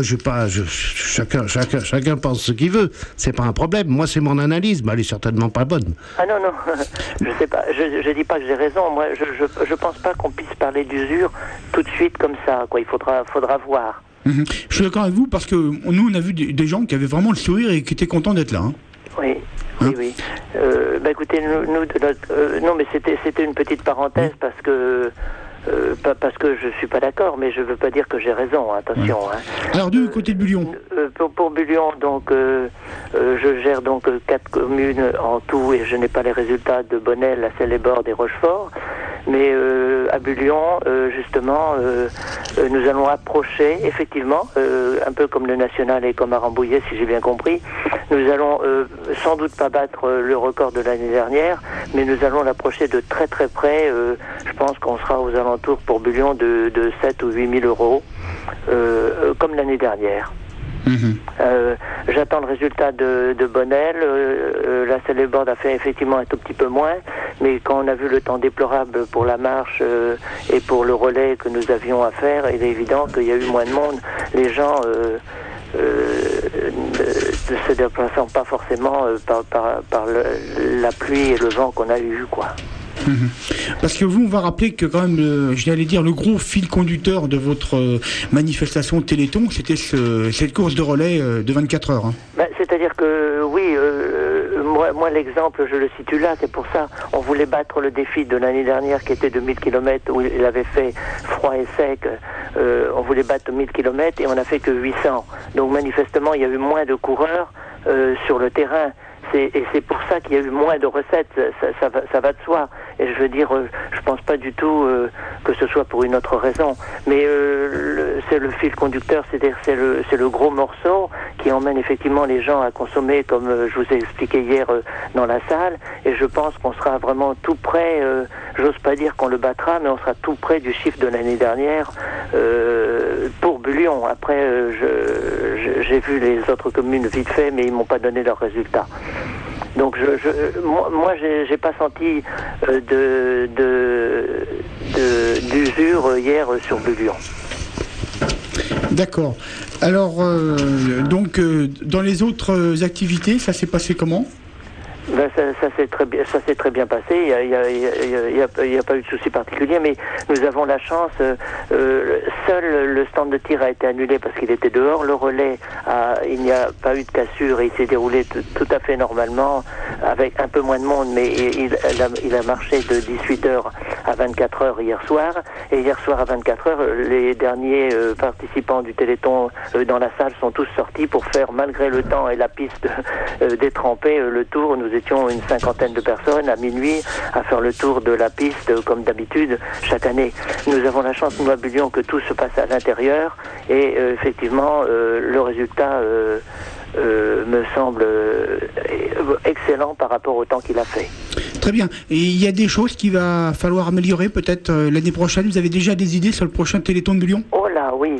chacun pense ce qu'il veut. C'est pas un problème. Moi, c'est mon analyse, mais elle est certainement pas bonne. Ah non, je sais pas. Je dis pas que j'ai raison. Moi, je pense pas qu'on puisse parler d'usure tout de suite comme ça. Il faudra voir. Je suis d'accord avec vous parce que nous, on a vu des gens qui avaient vraiment le sourire et qui étaient contents d'être là. Oui. Écoutez, non, mais c'était une petite parenthèse parce que je suis pas d'accord, mais je veux pas dire que j'ai raison, attention. Alors du côté de Bullion. Pour Bullion, donc je gère donc 4 communes en tout et je n'ai pas les résultats de Bonnel, La Selle-et-Borde et Rochefort, Mais à Bullion, justement, nous allons approcher, effectivement, un peu comme le National et comme à Rambouillet, si j'ai bien compris, nous allons sans doute pas battre le record de l'année dernière, mais nous allons l'approcher de très très près. Je pense qu'on sera aux alentours pour Bullion de 7 ou 8 000 euros, comme l'année dernière. J'attends le résultat de Bonnel. La salle de bord a fait effectivement un tout petit peu moins, mais quand on a vu le temps déplorable pour la marche et pour le relais que nous avions à faire, il est évident qu'il y a eu moins de monde. Les gens ne se déplaçant pas forcément par la pluie et le vent qu'on a eu, quoi. Parce que vous, on va rappeler que quand même, j'allais dire, le gros fil conducteur de votre manifestation Téléthon, c'était cette course de relais de 24 heures. Hein. Ben, c'est-à-dire que, oui, moi l'exemple, je le situe là, c'est pour ça. On voulait battre le défi de l'année dernière qui était de 1000 km, où il avait fait froid et sec. On voulait battre 1000 km et on n'a fait que 800. Donc manifestement, il y a eu moins de coureurs sur le terrain. Et c'est pour ça qu'il y a eu moins de recettes, ça va de soi. Et je veux dire, je pense pas du tout que ce soit pour une autre raison. Mais c'est le fil conducteur, c'est-à-dire c'est le gros morceau qui emmène effectivement les gens à consommer, comme je vous ai expliqué hier dans la salle. Et je pense qu'on sera vraiment tout près, j'ose pas dire qu'on le battra, mais on sera tout près du chiffre de l'année dernière pour Bullion. Après, j'ai vu les autres communes vite fait, mais ils m'ont pas donné leurs résultats. Donc moi j'ai pas senti d'usure hier sur Bullion. D'accord. Alors donc dans les autres activités, ça s'est passé comment ? Ben ça s'est très bien passé. Il y a pas eu de souci particulier, mais nous avons la chance. Seul le stand de tir a été annulé parce qu'il était dehors. Le relais, il n'y a pas eu de cassure et il s'est déroulé tout à fait normalement, avec un peu moins de monde, mais il a marché de 18h à 24h hier soir. Et hier soir à 24h, les derniers participants du Téléthon dans la salle sont tous sortis pour faire, malgré le temps et la piste détrempée, le tour. Nous étions une cinquantaine de personnes à minuit à faire le tour de la piste comme d'habitude chaque année. Nous avons la chance, nous à Bullion, que tout se passe à l'intérieur et effectivement le résultat me semble excellent par rapport au temps qu'il a fait. Très bien. Et il y a des choses qu'il va falloir améliorer peut-être l'année prochaine. Vous avez déjà des idées sur le prochain Téléthon de Bullion ? Oh là oui,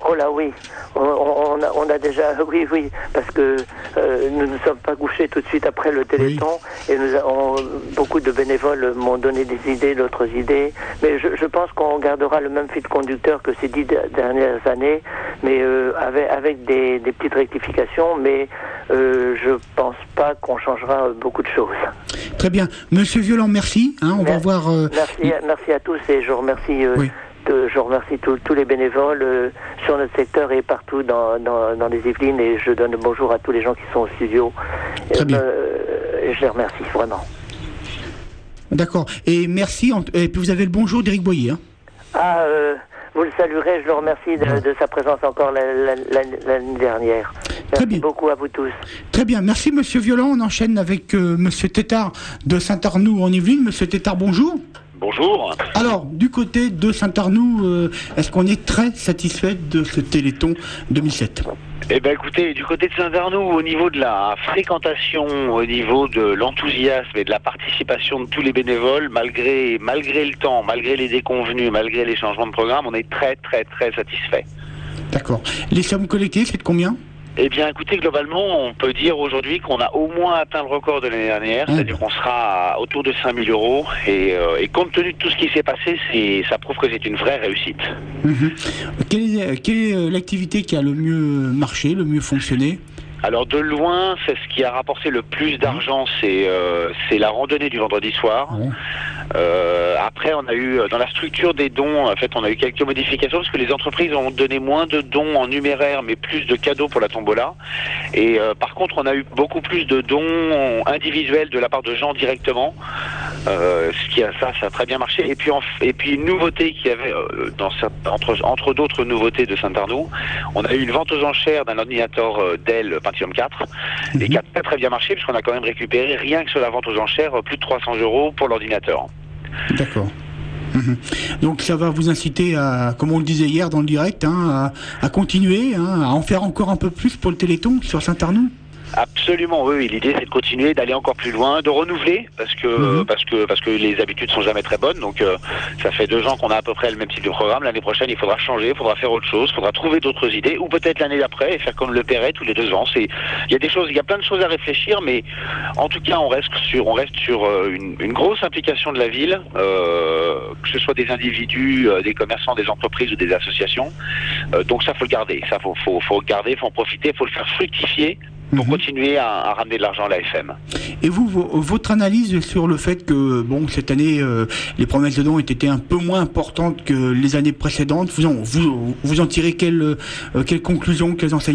on a déjà, oui, parce que nous ne sommes pas couchés tout de suite après le Téléthon, oui. Et beaucoup de bénévoles m'ont donné des idées, d'autres idées, mais je pense qu'on gardera le même fil conducteur que ces 10 dernières années, mais avec des petites rectifications, mais je pense pas qu'on changera beaucoup de choses. Très bien. Monsieur Violent, merci. On va voir. Merci à tous et je remercie. Oui. Je remercie tous les bénévoles sur notre secteur et partout dans les Yvelines, et je donne le bonjour à tous les gens qui sont au studio. Très bien. Je les remercie vraiment. D'accord. Et merci. Et puis vous avez le bonjour d'Éric Boyer. Vous le saluerez, je le remercie de sa présence encore l'année dernière. Merci beaucoup à vous tous. Très bien, merci Monsieur Violent. On enchaîne avec Monsieur Tétard de Saint-Arnoux en Yvelines. Monsieur Tétard, bonjour. Bonjour. Alors, du côté de Saint-Arnoux, est-ce qu'on est très satisfait de ce Téléthon 2007 ? Eh bien écoutez, du côté de Saint-Arnoux, au niveau de la fréquentation, au niveau de l'enthousiasme et de la participation de tous les bénévoles, malgré le temps, malgré les déconvenus, malgré les changements de programme, on est très très très satisfait. D'accord. Les sommes collectées, c'est de combien ? Eh bien, écoutez, globalement, on peut dire aujourd'hui qu'on a au moins atteint le record de l'année dernière, c'est-à-dire qu'on sera autour de 5 000 euros. Et compte tenu de tout ce qui s'est passé, ça prouve que c'est une vraie réussite. Quelle est l'activité qui a le mieux marché, le mieux fonctionné ? Alors de loin, c'est ce qui a rapporté le plus d'argent, c'est la randonnée du vendredi soir. Après, on a eu dans la structure des dons, en fait, on a eu quelques modifications parce que les entreprises ont donné moins de dons en numéraire, mais plus de cadeaux pour la tombola. Et par contre, on a eu beaucoup plus de dons individuels de la part de gens directement. Ça a très bien marché. Et puis une nouveauté qu'il y avait entre d'autres nouveautés de Saint-Arnoux, on a eu une vente aux enchères d'un ordinateur Dell Pentium 4 et qui a très très bien marché puisqu'on a quand même récupéré rien que sur la vente aux enchères plus de 300 € pour l'ordinateur. D'accord. Donc ça va vous inciter à, comme on le disait hier dans le direct, à continuer, à en faire encore un peu plus pour le Téléthon sur Saint-Arnoux. Absolument, oui. L'idée, c'est de continuer, d'aller encore plus loin, de renouveler, parce que les habitudes sont jamais très bonnes. Donc, ça fait 2 ans qu'on a à peu près le même type de programme. L'année prochaine, il faudra changer, il faudra faire autre chose, il faudra trouver d'autres idées, ou peut-être l'année d'après, et faire comme le Perret tous les 2 ans. Il y a plein de choses à réfléchir, mais en tout cas, on reste sur une grosse implication de la ville, que ce soit des individus, des commerçants, des entreprises ou des associations. Donc ça, faut le garder. Ça, faut le garder, faut en profiter, faut le faire fructifier pour continuer à ramener de l'argent à la FM. Et vous, votre analyse sur le fait que, cette année, les promesses de dons ont été un peu moins importantes que les années précédentes, vous en tirez quelles conclusions, quels enseignements ?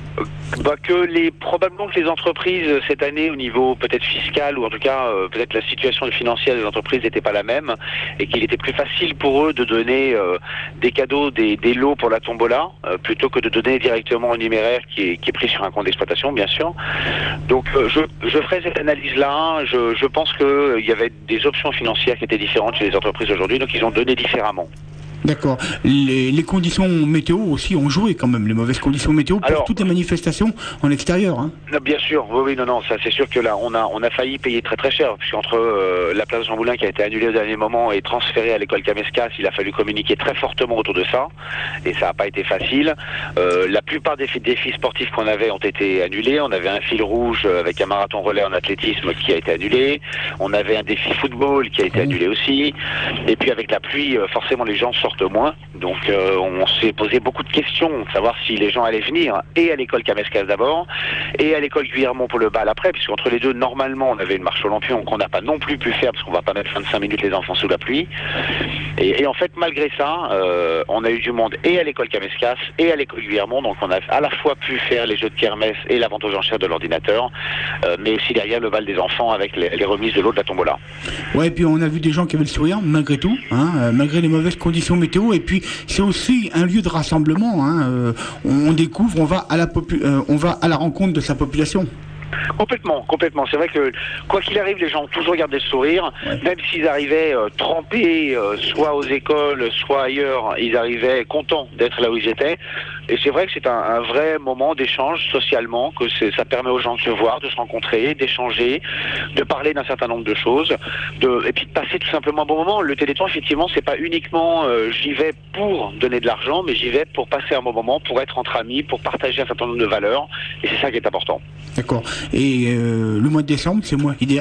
Probablement que les entreprises cette année au niveau peut-être fiscal ou en tout cas peut-être la situation financière des entreprises n'était pas la même et qu'il était plus facile pour eux de donner des cadeaux, des lots pour la tombola plutôt que de donner directement un numéraire qui est pris sur un compte d'exploitation bien sûr. Donc je ferai cette analyse-là. Je pense qu'il y avait des options financières qui étaient différentes chez les entreprises aujourd'hui, donc ils ont donné différemment. D'accord. Les conditions météo aussi ont joué quand même, les mauvaises conditions météo pour toutes les manifestations en extérieur. Hein. Bien sûr, oui, non, ça c'est sûr que là on a failli payer très très cher, puisqu'entre la place Jean Moulin qui a été annulée au dernier moment et transférée à l'école Kameskas, il a fallu communiquer très fortement autour de ça, et ça n'a pas été facile. La plupart des défis sportifs qu'on avait ont été annulés. On avait un fil rouge avec un marathon relais en athlétisme qui a été annulé. On avait un défi football qui a été annulé aussi. Et puis avec la pluie, forcément les gens sortent moins, donc on s'est posé beaucoup de questions, savoir si les gens allaient venir, et à l'école Kameskas d'abord, et à l'école Guillermont pour le bal après, puisque entre les deux, normalement, on avait une marche aux lampions qu'on n'a pas non plus pu faire, parce qu'on va pas mettre 25 minutes les enfants sous la pluie, et en fait, malgré ça, on a eu du monde et à l'école Kameskas, et à l'école Guillermont, donc on a à la fois pu faire les jeux de kermesse et la vente aux enchères de l'ordinateur, mais aussi derrière le bal des enfants avec les remises de l'eau de la tombola. Ouais, et puis on a vu des gens qui avaient le sourire, malgré tout, malgré les mauvaises conditions météo, et puis c'est aussi un lieu de rassemblement. On découvre, on va à la rencontre de sa population. Complètement. C'est vrai que quoi qu'il arrive, les gens ont toujours gardé le sourire, même s'ils arrivaient trempés, soit aux écoles, soit ailleurs, ils arrivaient contents d'être là où ils étaient. Et c'est vrai que c'est un vrai moment d'échange socialement, que ça permet aux gens de se voir, de se rencontrer, d'échanger, de parler d'un certain nombre de choses, et puis de passer tout simplement un bon moment. Le Téléthon, effectivement, c'est pas uniquement j'y vais pour donner de l'argent, mais j'y vais pour passer un bon moment, pour être entre amis, pour partager un certain nombre de valeurs, et c'est ça qui est important. D'accord. Et le mois de décembre, c'est le mois idéal ?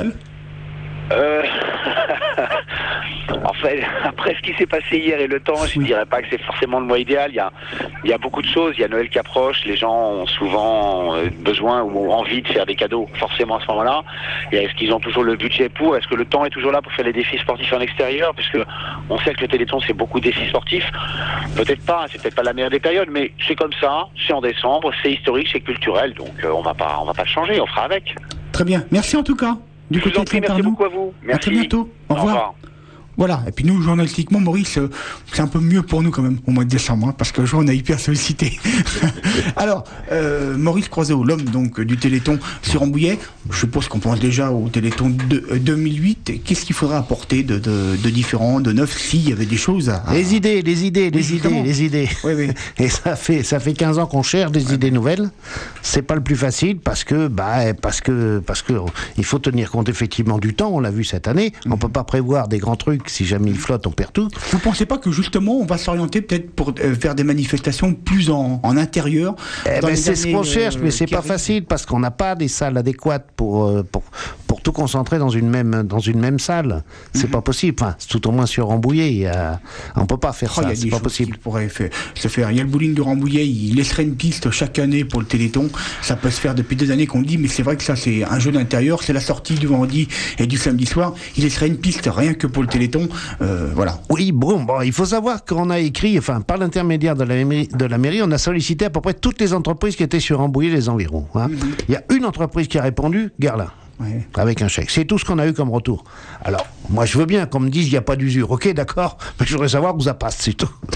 En fait, après ce qui s'est passé hier et le temps, je ne dirais pas que c'est forcément le mois idéal. Il y a beaucoup de choses. Il y a Noël qui approche. Les gens ont souvent besoin ou envie de faire des cadeaux, forcément à ce moment-là. Et est-ce qu'ils ont toujours le budget pour ? Est-ce que le temps est toujours là pour faire les défis sportifs en extérieur ? Puisque on sait que le Téléthon, c'est beaucoup de défis sportifs. Peut-être pas, c'est peut-être pas la meilleure des périodes, mais c'est comme ça. C'est en décembre, c'est historique, c'est culturel. Donc on va pas le changer, on fera avec. Très bien. Merci en tout cas. Je vous en prie, merci beaucoup à vous. Merci. À très bientôt. Au revoir. Voilà, et puis nous, journalistiquement, Maurice, c'est un peu mieux pour nous quand même, au mois de décembre, parce que on a hyper sollicité. Alors, Maurice Croiseau, l'homme donc du Téléthon sur Rambouillet, je suppose qu'on pense déjà au Téléthon de 2008. Qu'est-ce qu'il faudrait apporter de différent, de neuf, s'il y avait des choses à... Les idées. Oui. Et ça fait 15 ans qu'on cherche des idées nouvelles. C'est pas le plus facile parce que il faut tenir compte effectivement du temps, on l'a vu cette année. On peut pas prévoir des grands trucs. Si jamais il flotte, on perd tout. Vous pensez pas que justement on va s'orienter peut-être pour faire des manifestations plus en intérieur? C'est ce qu'on cherche, mais c'est pas facile parce qu'on n'a pas des salles adéquates pour tout concentrer dans une même salle. C'est pas possible. Enfin, tout au moins sur Rambouillet, on peut pas faire ça. C'est pas possible. Pourrait se faire. Il y a le bowling de Rambouillet, il laisserait une piste chaque année pour le Téléthon. Ça peut se faire depuis des années qu'on le dit, mais c'est vrai que ça c'est un jeu d'intérieur. C'est la sortie du vendredi et du samedi soir. Il laisserait une piste rien que pour le Téléthon. Voilà. Oui, bon, il faut savoir qu'on a écrit, par l'intermédiaire de la mairie, on a sollicité à peu près toutes les entreprises qui étaient sur Rambouillet et les environs. Il y a une entreprise qui a répondu, Garlin. Ouais. Avec un chèque. C'est tout ce qu'on a eu comme retour. Alors, moi je veux bien qu'on me dise il n'y a pas d'usure. Ok, d'accord, mais je voudrais savoir où ça passe, c'est tout.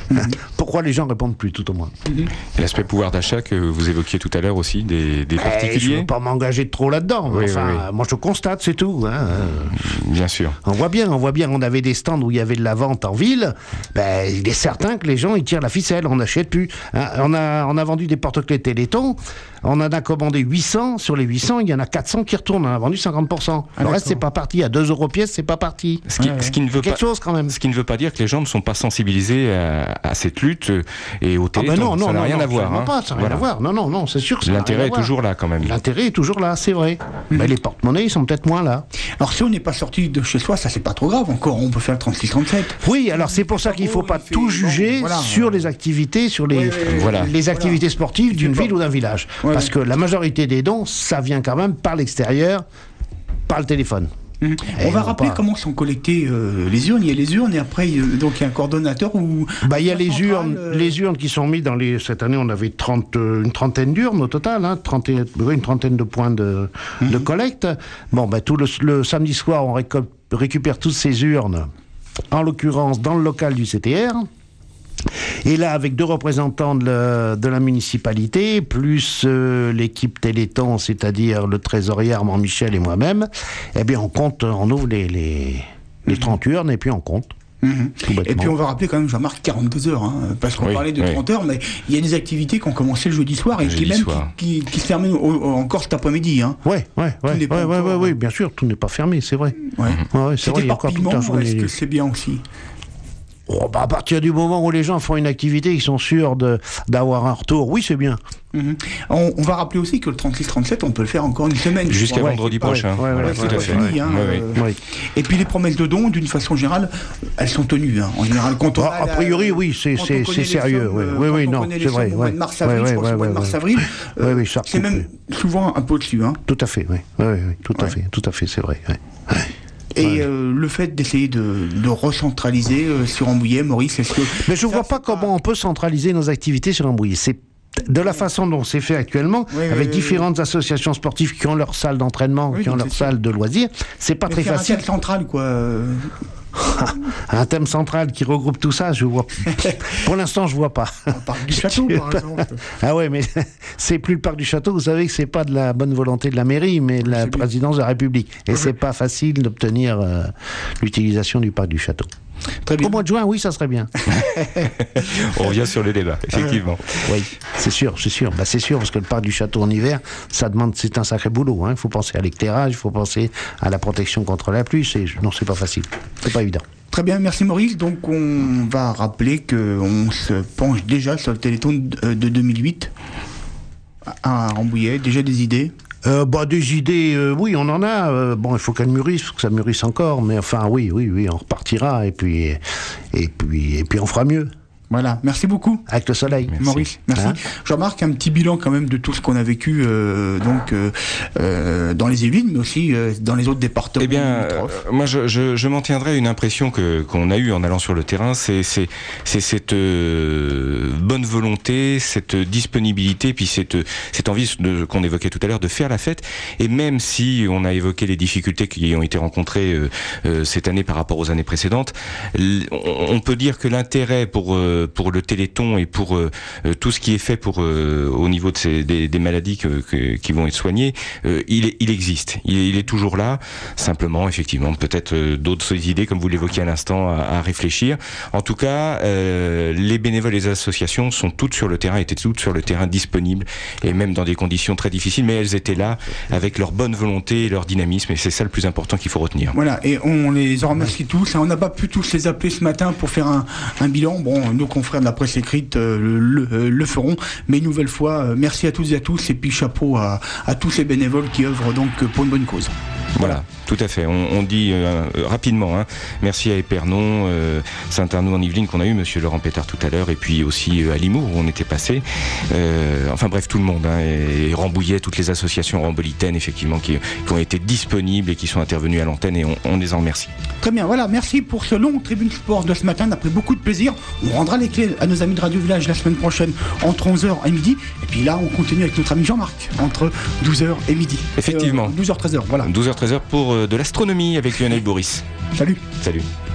Pourquoi les gens répondent plus, tout au moins. Et l'aspect pouvoir d'achat que vous évoquiez tout à l'heure aussi, des particuliers. Je ne veux pas m'engager trop là-dedans. Oui, moi je constate, c'est tout. Bien sûr. On voit bien, on avait des stands où il y avait de la vente en ville. Il est certain que les gens ils tirent la ficelle, on n'achète plus. On a vendu des porte-clés Téléthon, on en a commandé 800. Sur les 800, il y en a 400 qui retournent. On a vendu 50%. Le reste, c'est pas parti. À 2 € pièce, c'est pas parti. Ce qui ne veut quelque chose quand même. Ce qui ne veut pas dire que les gens ne sont pas sensibilisés à cette lutte et au Téléthon. Ça n'a rien à voir. Ça n'a rien à voir. Non, c'est sûr que ça l'intérêt est toujours là quand même. L'intérêt est toujours là, c'est vrai. Mais les porte-monnaies, ils sont peut-être moins là. Alors si on n'est pas sorti de chez soi, ça c'est pas trop grave encore. On peut faire le 36-37. Oui, alors c'est pour ça qu'il ne faut pas tout juger sur les activités, sur les activités sportives d'une ville ou d'un village. Parce que la majorité des dons, ça vient quand même par l'extérieur, par le téléphone. On va rappeler comment sont collectées les urnes. Il y a les urnes et après donc il y a un coordonnateur ou il y a les urnes qui sont mises dans les. Cette année on avait une trentaine d'urnes au total, une trentaine de points de collecte. Tout le samedi soir on récupère toutes ces urnes, en l'occurrence dans le local du CTR. Et là, avec 2 représentants de la municipalité, plus l'équipe Téléthon, c'est-à-dire le trésorier Armand Michel et moi-même, on ouvre les 30 urnes et puis on compte. Et puis on va rappeler quand même, Jean-Marc, 42 heures, parce qu'on parlait de 30 heures, mais il y a des activités qui ont commencé le jeudi soir et qui se terminent encore cet après-midi. Oui, bien sûr, tout n'est pas fermé, c'est vrai. C'est vrai, il y a encore toute la journée. Est-ce que c'est bien aussi? À partir du moment où les gens font une activité, ils sont sûrs d'avoir un retour, oui, c'est bien. On va rappeler aussi que le 36-37, on peut le faire encore une semaine. Jusqu'à vendredi prochain. C'est pas fini. Et puis les promesses de dons, d'une façon générale, elles sont tenues. En général, quand on a priori, oui, c'est sérieux. Oui, non, c'est vrai. Au mois de mars-avril, c'est même souvent un peu dessus. Tout à fait, oui. Tout à fait, c'est vrai. Et le fait d'essayer de recentraliser sur Rambouillet, Maurice, est-ce que... Mais je ne vois pas comment on peut centraliser nos activités sur Rambouillet. C'est de la façon dont c'est fait actuellement, avec différentes associations sportives qui ont leur salle d'entraînement, qui ont leur salle de loisirs, c'est pas très facile. Un thème central, quoi. Un thème central qui regroupe tout ça, je vois. Pour l'instant, je vois pas. Le parc du château, par exemple. Ah ouais, mais c'est plus le parc du château. Vous savez que c'est pas de la bonne volonté de la mairie, mais de la présidence de la République. Et c'est pas facile d'obtenir l'utilisation du parc du château. Très bien. Au mois de juin, oui, ça serait bien. On revient sur le débat, effectivement. Oui, c'est sûr. C'est sûr, parce que le parc du château en hiver, c'est un sacré boulot. Il faut penser à l'éclairage, il faut penser à la protection contre la pluie. C'est pas facile. C'est pas évident. Très bien, merci Maurice. Donc on va rappeler qu'on se penche déjà sur le Téléthon de 2008 à Rambouillet. Déjà des idées? Des idées, oui, on en a. Il faut qu'elles mûrissent, faut que ça mûrisse encore. Mais enfin, oui, on repartira et puis on fera mieux. Voilà, merci beaucoup. Avec le soleil. Merci. Maurice, merci. Jean-Marc, un petit bilan quand même de tout ce qu'on a vécu dans les Yvelines, mais aussi dans les autres départements. Eh bien, moi je m'en tiendrai à une impression qu'on a eue en allant sur le terrain, c'est cette bonne volonté, cette disponibilité, puis cette envie qu'on évoquait tout à l'heure de faire la fête. Et même si on a évoqué les difficultés qui ont été rencontrées cette année par rapport aux années précédentes, on peut dire que l'intérêt pour le Téléthon et pour tout ce qui est fait au niveau des maladies qui vont être soignées, il existe. Il est toujours là. Simplement, effectivement, peut-être d'autres idées, comme vous l'évoquiez à l'instant, à réfléchir. En tout cas, les bénévoles et les associations sont toutes sur le terrain, étaient toutes sur le terrain disponibles, et même dans des conditions très difficiles, mais elles étaient là avec leur bonne volonté et leur dynamisme, et c'est ça le plus important qu'il faut retenir. Voilà, et on les en remercie tous. On n'a pas pu tous les appeler ce matin pour faire un bilan. Nos confrères de la presse écrite le feront, mais une nouvelle fois, merci à toutes et à tous, et puis chapeau à tous ces bénévoles qui œuvrent donc pour une bonne cause. Voilà, tout à fait. On dit rapidement, merci à Épernon, Saint-Arnaud en Yvelines qu'on a eu, monsieur Laurent Pétard tout à l'heure, et puis aussi à Limours où on était passé. Enfin bref, tout le monde, et Rambouillet, toutes les associations rambolitaines effectivement qui ont été disponibles et qui sont intervenues à l'antenne, et on les en remercie. Très bien, voilà, merci pour ce long Tribune Sport de ce matin. On a pris beaucoup de plaisir. On rendra les clés à nos amis de Radio Village la semaine prochaine entre 11h et midi. Et puis là, on continue avec notre ami Jean-Marc entre 12h et midi. Effectivement. 12h, 13h, voilà. 12h, 13h pour de l'astronomie avec Lionel Bourris. Salut. Salut.